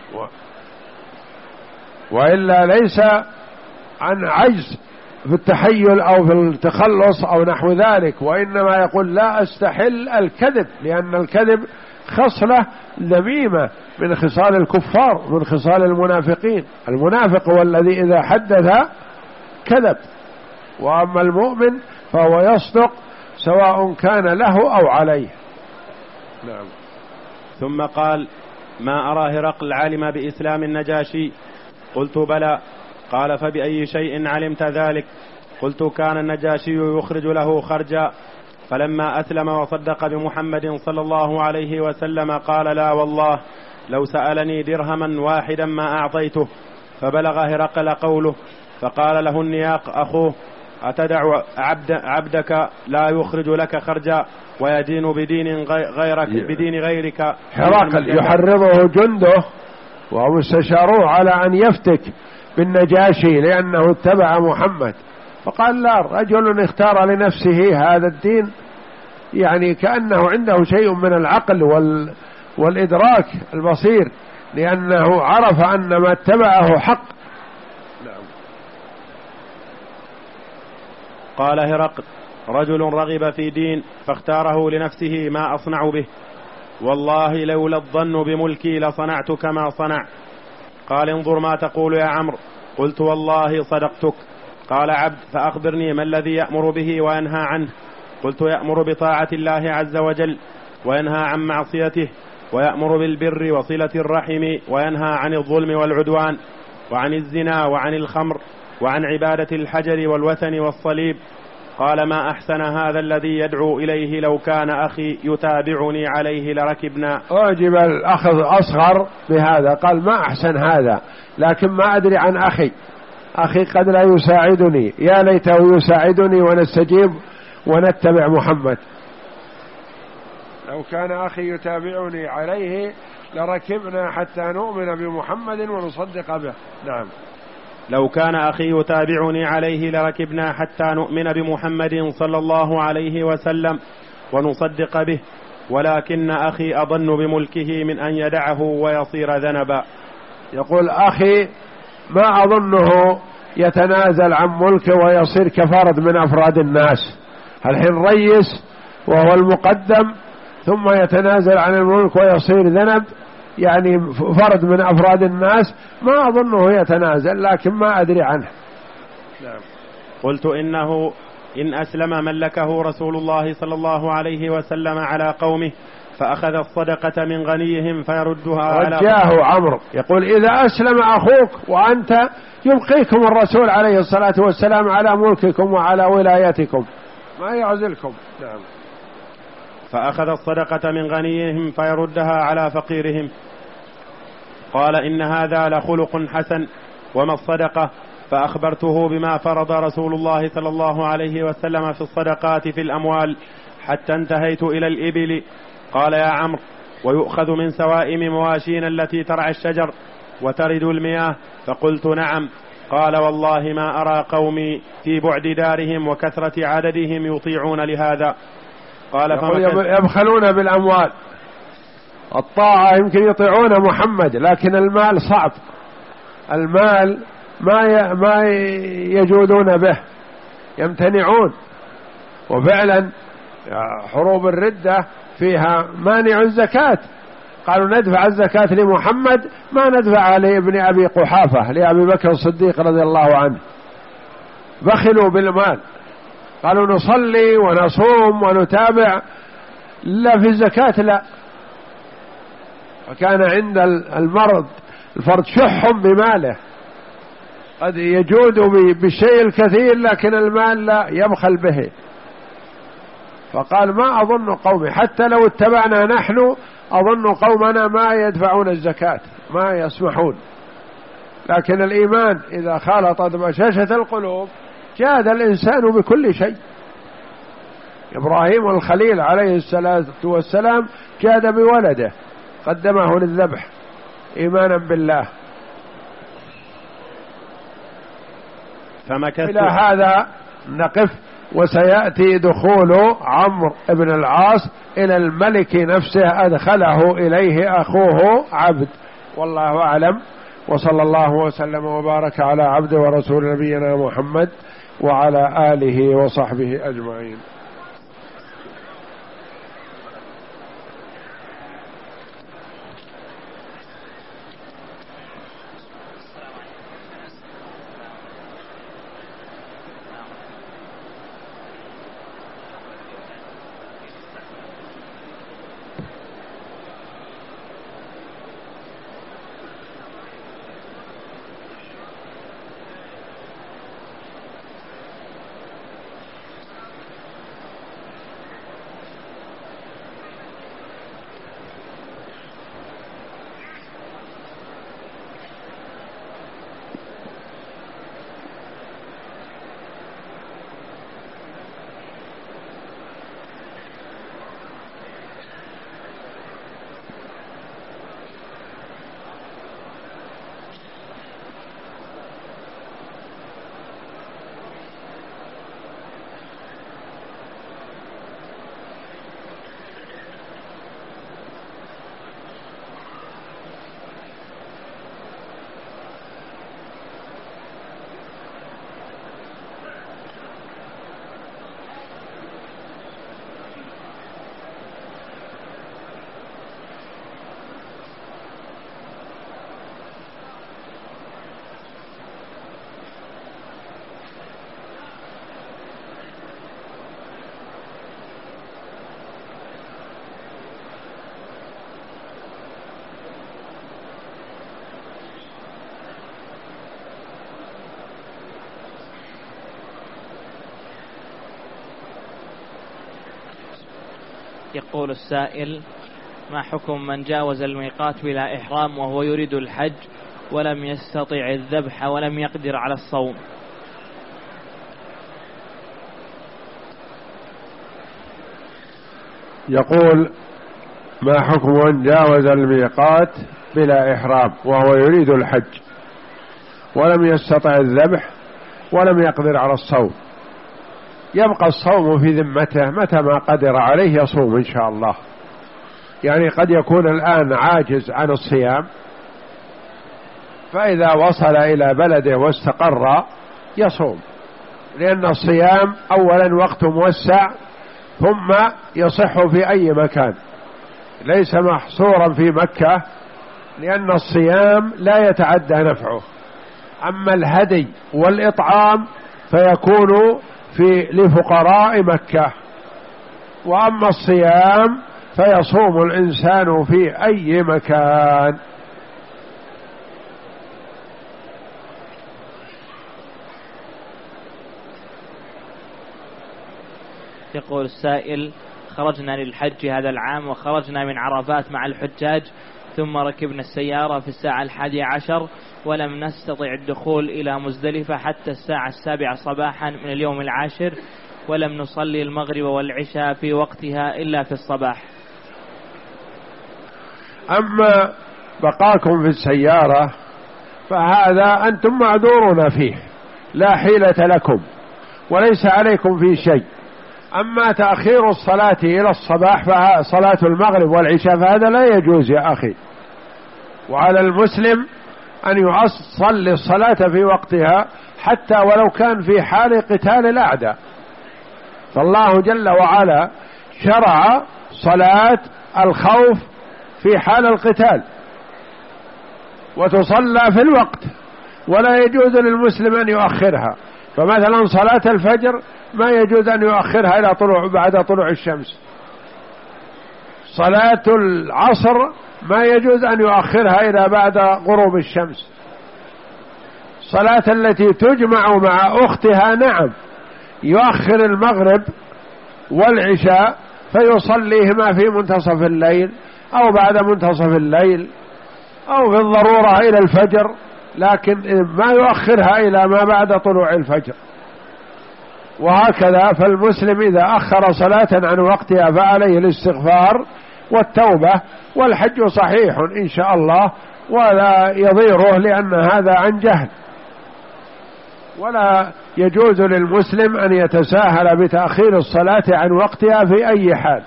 وإلا ليس عن عجز في التحيل أو في التخلص أو نحو ذلك، وإنما يقول: لا أستحل الكذب، لأن الكذب خصلة ذميمة من خصال الكفار، من خصال المنافقين. المنافق هو الذي إذا حدث كذب، وأما المؤمن فهو يصدق سواء كان له أو عليه. نعم. ثم قال: ما أرى هرقل علم بإسلام النجاشي؟ قلت: بلى. قال: فبأي شيء علمت ذلك؟ قلت: كان النجاشي يخرج له خرجا، فلما أسلم وصدق بمحمد صلى الله عليه وسلم قال: لا والله لو سألني درهما واحدا ما أعطيته. فبلغ هرقل قوله، فقال له النياق أخوه: أتدع عبدك لا يخرج لك خرجا ويدين بدين غيرك؟ هرقل يحرضه جنده ومستشاروه على أن يفتك بالنجاشي لأنه اتبع محمد، فقال: لا، رجل اختار لنفسه هذا الدين يعني كأنه عنده شيء من العقل والإدراك البصير، لأنه عرف أن ما اتبعه حق. قال هرقل: رجل رغب في دين فاختاره لنفسه ما أصنع به، والله لولا الظن بملكي لصنعت كما صنع. قال: انظر ما تقول يا عمرو. قلت: والله صدقتك. قال: عبد فأخبرني ما الذي يأمر به وينهى عنه؟ قلت: يأمر بطاعة الله عز وجل وينهى عن معصيته، ويأمر بالبر وصلة الرحم، وينهى عن الظلم والعدوان، وعن الزنا، وعن الخمر، وعن عبادة الحجر والوثن والصليب. قال: ما أحسن هذا الذي يدعو إليه، لو كان أخي يتابعني عليه لركبنا. أعجب الأخ الأصغر بهذا، قال: ما أحسن هذا، لكن ما أدري عن أخي قد لا يساعدني، يا ليته يساعدني ونستجيب ونتبع محمد. لو كان أخي يتابعني عليه لركبنا حتى نؤمن بمحمد ونصدق به. نعم. لو كان أخي يتابعني عليه لركبنا حتى نؤمن بمحمد صلى الله عليه وسلم ونصدق به، ولكن أخي أظن بملكه من أن يدعه ويصير ذنبا. يقول: أخي ما أظنه يتنازل عن ملكه ويصير كفرد من أفراد الناس. الحين رئيس وهو المقدم، ثم يتنازل عن الملك ويصير ذنب، يعني فرد من أفراد الناس. ما أظنه يتنازل، لكن ما أدري عنه. نعم. قلت: إنه إن أسلم ملكه رسول الله صلى الله عليه وسلم على قومه، فأخذ الصدقة من غنيهم فيردها على رجاه عمرو، يقول: إذا أسلم أخوك وأنت يبقيكم الرسول عليه الصلاة والسلام على ملككم وعلى ولايتكم، ما يعزلكم. نعم. فأخذ الصدقة من غنيهم فيردها على فقيرهم. قال: إن هذا لخلق حسن. وما الصدقة؟ فأخبرته بما فرض رسول الله صلى الله عليه وسلم في الصدقات في الأموال، حتى انتهيت إلى الإبل. قال: يا عمرو: ويؤخذ من سوائم مواشين التي ترعى الشجر وترد المياه؟ فقلت: نعم. قال: والله ما أرى قومي في بعد دارهم وكثرة عددهم يطيعون لهذا. قال: يبخلون بالأموال. الطاعة يمكن يطيعون محمد، لكن المال صعب، المال ما يجودون به، يمتنعون. وفعلا حروب الردة فيها مانع الزكاة، قالوا ندفع الزكاة لمحمد، ما ندفع لابن أبي قحافة لأبي بكر الصديق رضي الله عنه. بخلوا بالمال، قالوا نصلي ونصوم ونتابع، لا في الزكاة لا. وكان عند الفرد شح بماله، قد يجود بالشيء الكثير لكن المال لا يبخل به. فقال: ما أظن قومي حتى لو اتبعنا نحن، أظن قومنا ما يدفعون الزكاة، ما يسمحون. لكن الإيمان إذا خالطت بشاشة القلوب جاد الإنسان بكل شيء. إبراهيم الخليل عليه الصلاة والسلام جاد بولده، قدمه للذبح إيمانا بالله. إلى هذا نقف، وسيأتي دخول عمرو بن العاص إلى الملك نفسه، أدخله إليه أخوه عبد. والله أعلم، وصلى الله وسلم وبارك على عبد ورسول نبينا محمد وعلى آله وصحبه أجمعين. يقول السائل: ما حكم من جاوز الميقات بلا إحرام وهو يريد الحج ولم يستطع الذبح ولم يقدر على الصوم؟ يقول: ما حكم من جاوز الميقات بلا إحرام وهو يريد الحج ولم يستطع الذبح ولم يقدر على الصوم؟ يبقى الصوم في ذمته، متى ما قدر عليه يصوم إن شاء الله. يعني قد يكون الآن عاجز عن الصيام، فإذا وصل إلى بلده واستقر يصوم، لأن الصيام أولا وقت موسع، ثم يصح في أي مكان، ليس محصورا في مكة، لأن الصيام لا يتعدى نفعه. أما الهدي والإطعام فيكون لفقراء مكة، وأما الصيام فيصوم الإنسان في أي مكان. يقول السائل: خرجنا للحج هذا العام وخرجنا من عرفات مع الحجاج، ثم ركبنا السيارة في الساعة 11 ولم نستطع الدخول إلى مزدلفة حتى الساعة 7 صباحا من اليوم 10، ولم نصلي المغرب والعشاء في وقتها إلا في الصباح. أما بقاكم في السيارة فهذا أنتم معذورون فيه، لا حيلة لكم وليس عليكم فيه شيء. أما تأخير الصلاة إلى الصباح فصلاة المغرب والعشاء فهذا لا يجوز يا أخي. وعلى المسلم أن يصلي الصلاة في وقتها حتى ولو كان في حال قتال الأعداء، فالله جل وعلا شرع صلاة الخوف في حال القتال وتصلى في الوقت، ولا يجوز للمسلم أن يؤخرها. فمثلا صلاة الفجر ما يجوز أن يؤخرها إلى بعد طلوع الشمس. صلاة العصر ما يجوز أن يؤخرها إلى بعد غروب الشمس. صلاة التي تجمع مع أختها نعم يؤخر المغرب والعشاء فيصليهما في منتصف الليل أو بعد منتصف الليل أو في الضرورة إلى الفجر، لكن ما يؤخرها إلى ما بعد طلوع الفجر. وهكذا فالمسلم إذا أخر صلاة عن وقتها فعليه الاستغفار والتوبة، والحج صحيح إن شاء الله ولا يضيره، لأن هذا عن جهل. ولا يجوز للمسلم أن يتساهل بتأخير الصلاة عن وقتها في أي حال.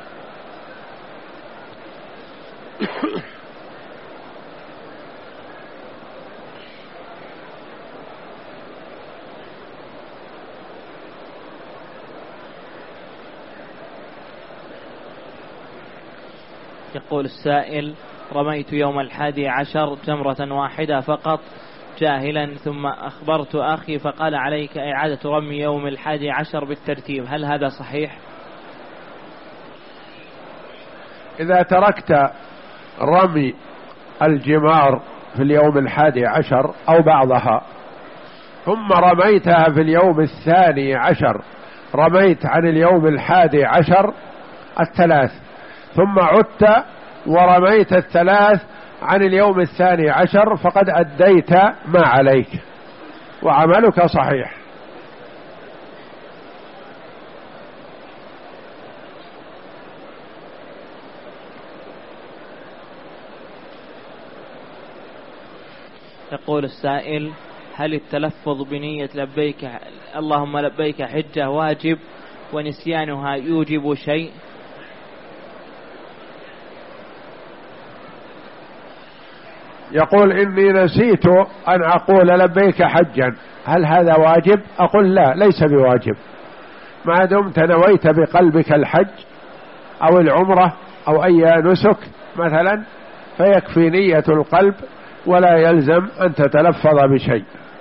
يقول السائل: رميت يوم 11 جمرة واحدة فقط جاهلا، ثم أخبرت أخي فقال عليك إعادة رمي يوم 11 بالترتيب، هل هذا صحيح؟ إذا تركت رمي الجمار في اليوم 11 أو بعضها ثم رميتها في اليوم 12، رميت عن اليوم 11 الثلاث، ثم عدت ورميت الثلاث عن اليوم 12، فقد أديت ما عليك وعملك صحيح. يقول السائل: هل التلفظ بنية لبيك اللهم لبيك حجة واجب ونسيانها يوجب شيء؟ يقول: إني نسيت أن أقول لبيك حجا، هل هذا واجب؟ أقول لا، ليس بواجب، ما دمت نويت بقلبك الحج أو العمرة أو أي نسك مثلا فيكفي نية القلب ولا يلزم أن تتلفظ بشيء.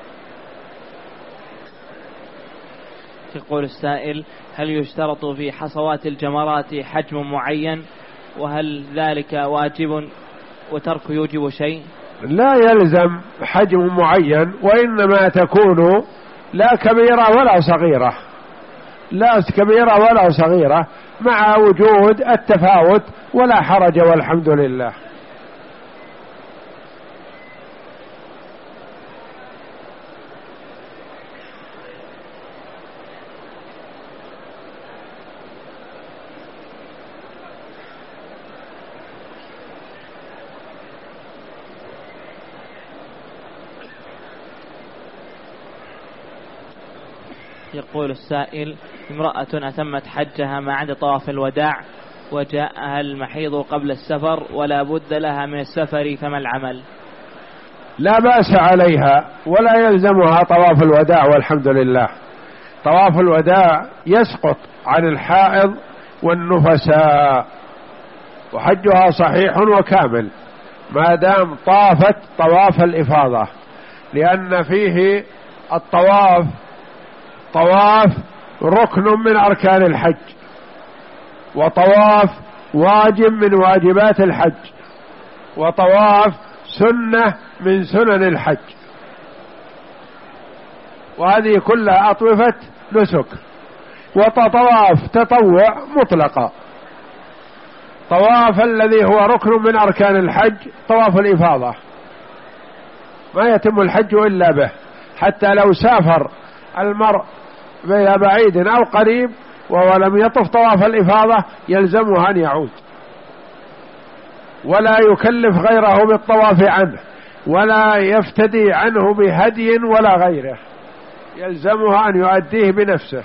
يقول السائل: هل يشترط في حصوات الجمرات حجم معين، وهل ذلك واجب وترك يوجب شيء؟ لا يلزم حجم معين، وإنما تكون لا كبيرة ولا صغيرة، لا كبيرة ولا صغيرة، مع وجود التفاوت، ولا حرج والحمد لله. يقول السائل: امرأة أتمت حجها ما عدا طواف الوداع وجاءها المحيض قبل السفر ولا بد لها من السفر، فما العمل؟ لا بأس عليها ولا يلزمها طواف الوداع والحمد لله. طواف الوداع يسقط عن الحائض والنفساء، وحجها صحيح وكامل ما دام طافت طواف الإفاضة، لأن فيه الطواف طواف ركن من أركان الحج، وطواف واجب من واجبات الحج، وطواف سنة من سنن الحج، وهذه كلها أطوفة نسك. وطواف تطوع مطلقة. طواف الذي هو ركن من أركان الحج طواف الإفاضة، ما يتم الحج إلا به، حتى لو سافر المرء إلى بعيد أو قريب وهو لم يطف طواف الإفاضة يلزمه أن يعود، ولا يكلف غيره بالطواف عنه، ولا يفتدي عنه بهدي ولا غيره، يلزمه أن يؤديه بنفسه،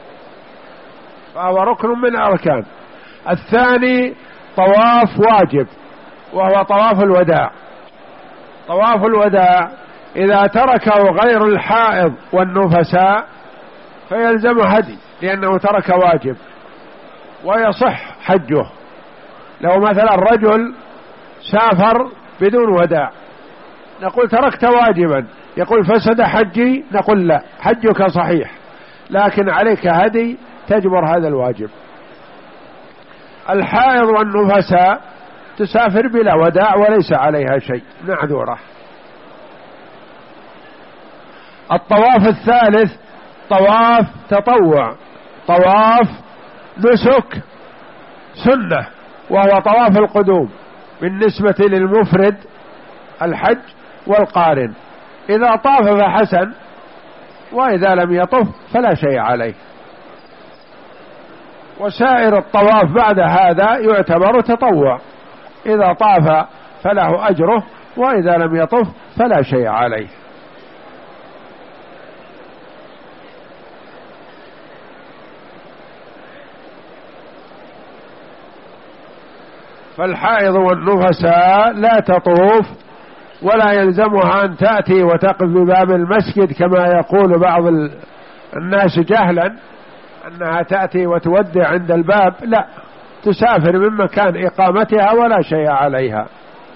فهو ركن من الأركان. الثاني طواف واجب وهو طواف الوداع. طواف الوداع إذا تركه غير الحائض والنفساء فيلزم هدي، لأنه ترك واجب ويصح حجه. لو مثلا رجل سافر بدون وداع نقول تركت واجبا، يقول فسد حجي، نقول لا، حجك صحيح لكن عليك هدي تجبر هذا الواجب. الحائض والنفساء تسافر بلا وداع وليس عليها شيء، معذورة. الطواف الثالث طواف تطوع، طواف نسك سنة، وهو طواف القدوم بالنسبة للمفرد الحج والقارن. إذا طاف فحسن، وإذا لم يطف فلا شيء عليه. وسائر الطواف بعد هذا يعتبر تطوع، إذا طاف فله أجره، وإذا لم يطف فلا شيء عليه. فالحائض والنفساء لا تطوف ولا يلزمها أن تأتي وتقف بباب المسجد كما يقول بعض الناس جهلا أنها تأتي وتودع عند الباب، لا، تسافر من مكان إقامتها ولا شيء عليها.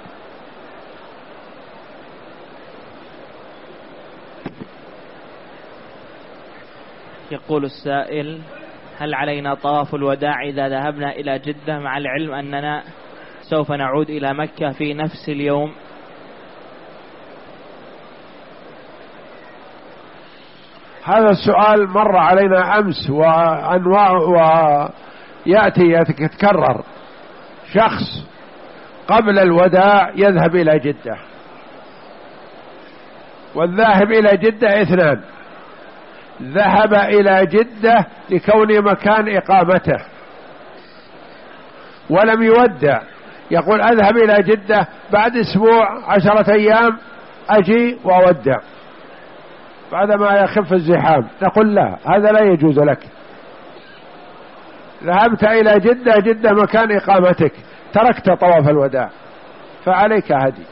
يقول السائل: هل علينا طواف الوداع إذا ذهبنا إلى جدة، مع العلم أننا سوف نعود إلى مكة في نفس اليوم؟ هذا السؤال مر علينا أمس وأنواع، ويأتي يتكرر. شخص قبل الوداع يذهب إلى جدة، والذاهب إلى جدة اثنان: ذهب إلى جدة لكون مكان إقامته ولم يودع، يقول أذهب إلى جدة بعد أسبوع 10 أيام أجي وأودع بعدما يخف الزحام، نقول لا، هذا لا يجوز لك. ذهبت إلى جدة، جدة مكان إقامتك، تركت طواف الوداع فعليك هدي.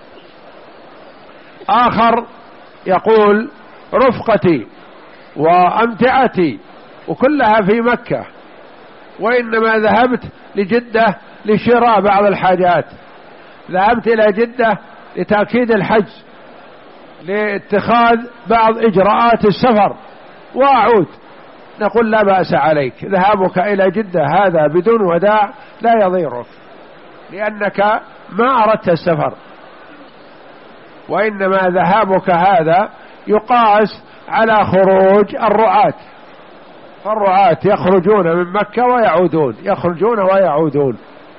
آخر يقول رفقتي وأمتعتي وكلها في مكة، وإنما ذهبت لجدة لشراء بعض الحاجات، ذهبت إلى جدة لتأكيد الحج، لاتخاذ بعض إجراءات السفر وأعود، نقول لا بأس عليك. ذهابك إلى جدة هذا بدون وداع لا يضيرك، لأنك ما أردت السفر، وإنما ذهابك هذا يقاس على خروج الرعاة، فالرعاة يخرجون من مكة ويعودون، يخرجون ويعودون.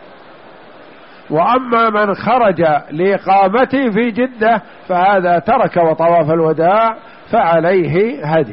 وأما من خرج لإقامته في جدة فهذا ترك وطواف الوداع فعليه هدي.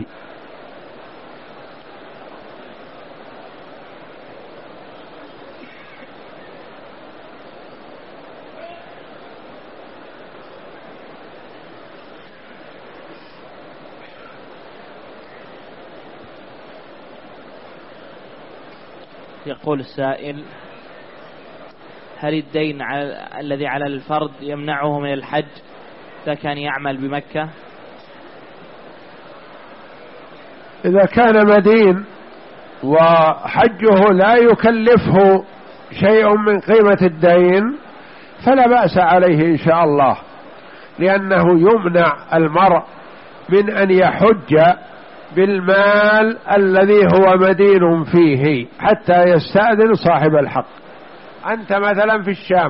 يقول السائل: هل الدين الذي على الفرد يمنعه من الحج إذا كان يعمل بمكة؟ إذا كان مدين وحجه لا يكلفه شيء من قيمة الدين فلا بأس عليه إن شاء الله، لأنه يمنع المرء من أن يحج بالمال الذي هو مدين فيه حتى يستأذن صاحب الحق. أنت مثلا في الشام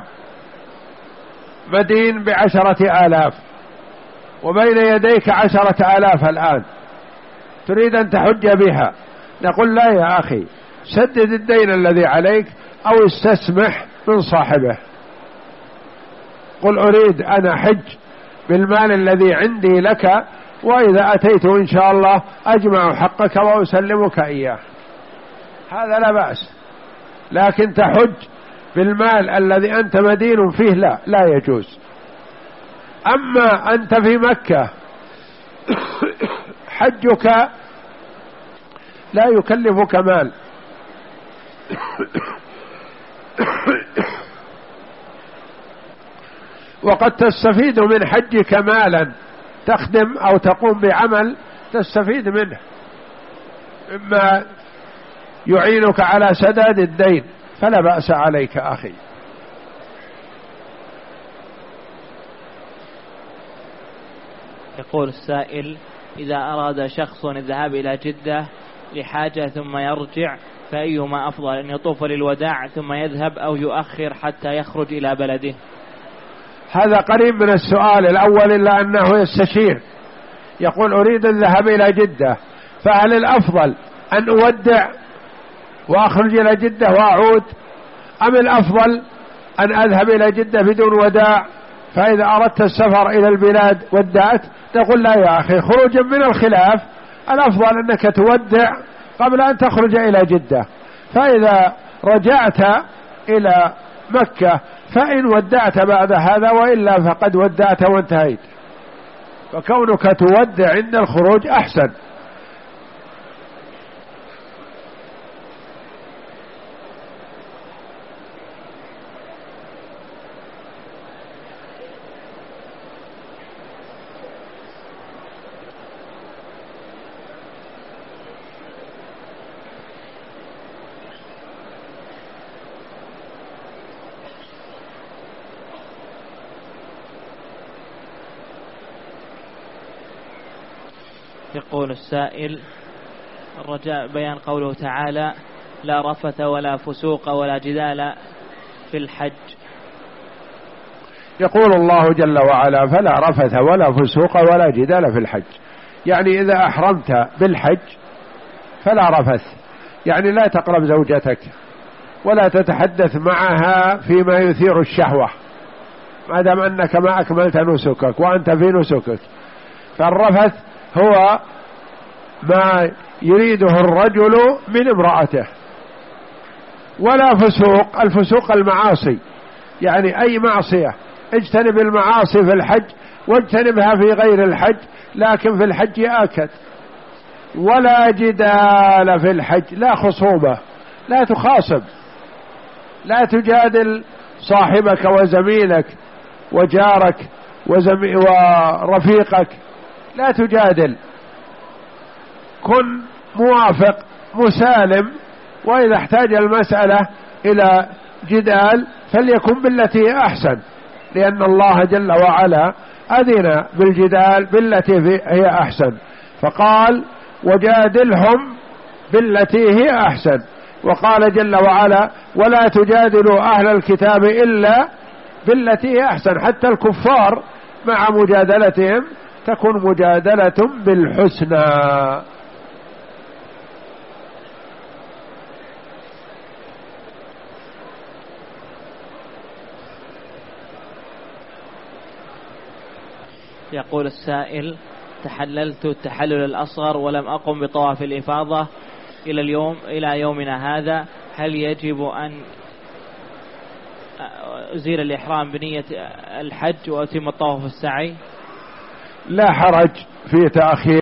مدين ب10,000 وبين يديك 10,000 الآن، تريد أن تحج بها، نقول لا يا أخي، سدد الدين الذي عليك أو استسمح من صاحبه، قل أريد أنا حج بالمال الذي عندي لك، وإذا أتيت إن شاء الله أجمع حقك وأسلمك إياه، هذا لا بأس. لكن تحج بالمال الذي أنت مدين فيه لا يجوز. أما أنت في مكة حجك لا يكلفك مال وقد تستفيد من حجك مالا، تخدم أو تقوم بعمل تستفيد منه مما يعينك على سداد الدين، فلا بأس عليك أخي. يقول السائل: إذا أراد شخص الذهاب إلى جدة لحاجة ثم يرجع فأيهما أفضل، أن يطوف للوداع ثم يذهب أو يؤخر حتى يخرج إلى بلده؟ هذا قريب من السؤال الأول، إلا أنه يستشير، يقول أريد الذهاب إلى جدة، فهل الأفضل أن أودع وأخرج إلى جدة وأعود، أم الأفضل أن أذهب إلى جدة بدون وداع، فإذا أردت السفر إلى البلاد ودعت؟ تقول لا يا أخي، خروجا من الخلاف الأفضل أنك تودع قبل أن تخرج إلى جدة، فإذا رجعت إلى مكة فإن ودعت بعد هذا، وإلا فقد ودعت وانتهيت، فكونك تودع عند الخروج أحسن. يقول السائل: الرجاء بيان قوله تعالى: لا رفث ولا فسوق ولا جدال في الحج. يقول الله جل وعلا: فلا رفث ولا فسوق ولا جدال في الحج، يعني إذا أحرمت بالحج فلا رفث، يعني لا تقرب زوجتك ولا تتحدث معها فيما يثير الشهوة ما دام أنك ما أكملت نسكك وأنت في نسكك. فالرفث هو ما يريده الرجل من امرأته. ولا فسوق، الفسوق المعاصي، يعني أي معصية، اجتنب المعاصي في الحج واجتنبها في غير الحج، لكن في الحج آكد. ولا جدال في الحج، لا خصومة، لا تخاصم، لا تجادل صاحبك وزميلك وجارك ورفيقك، لا تجادل، كن موافق مسالم، وإذا احتاج المسألة إلى جدال فليكن بالتي أحسن، لأن الله جل وعلا أذن بالجدال بالتي هي أحسن، فقال: وجادلهم بالتي هي أحسن، وقال جل وعلا: ولا تجادلوا أهل الكتاب إلا بالتي هي أحسن. حتى الكفار مع مجادلتهم تكون مجادلة بالحسنى. يقول السائل: تحللت التحلل الأصغر ولم أقم بطواف الإفاضة إلى يومنا هذا، هل يجب أن أزيل الإحرام بنية الحج وأتم الطواف السعي؟ لا حرج في تأخير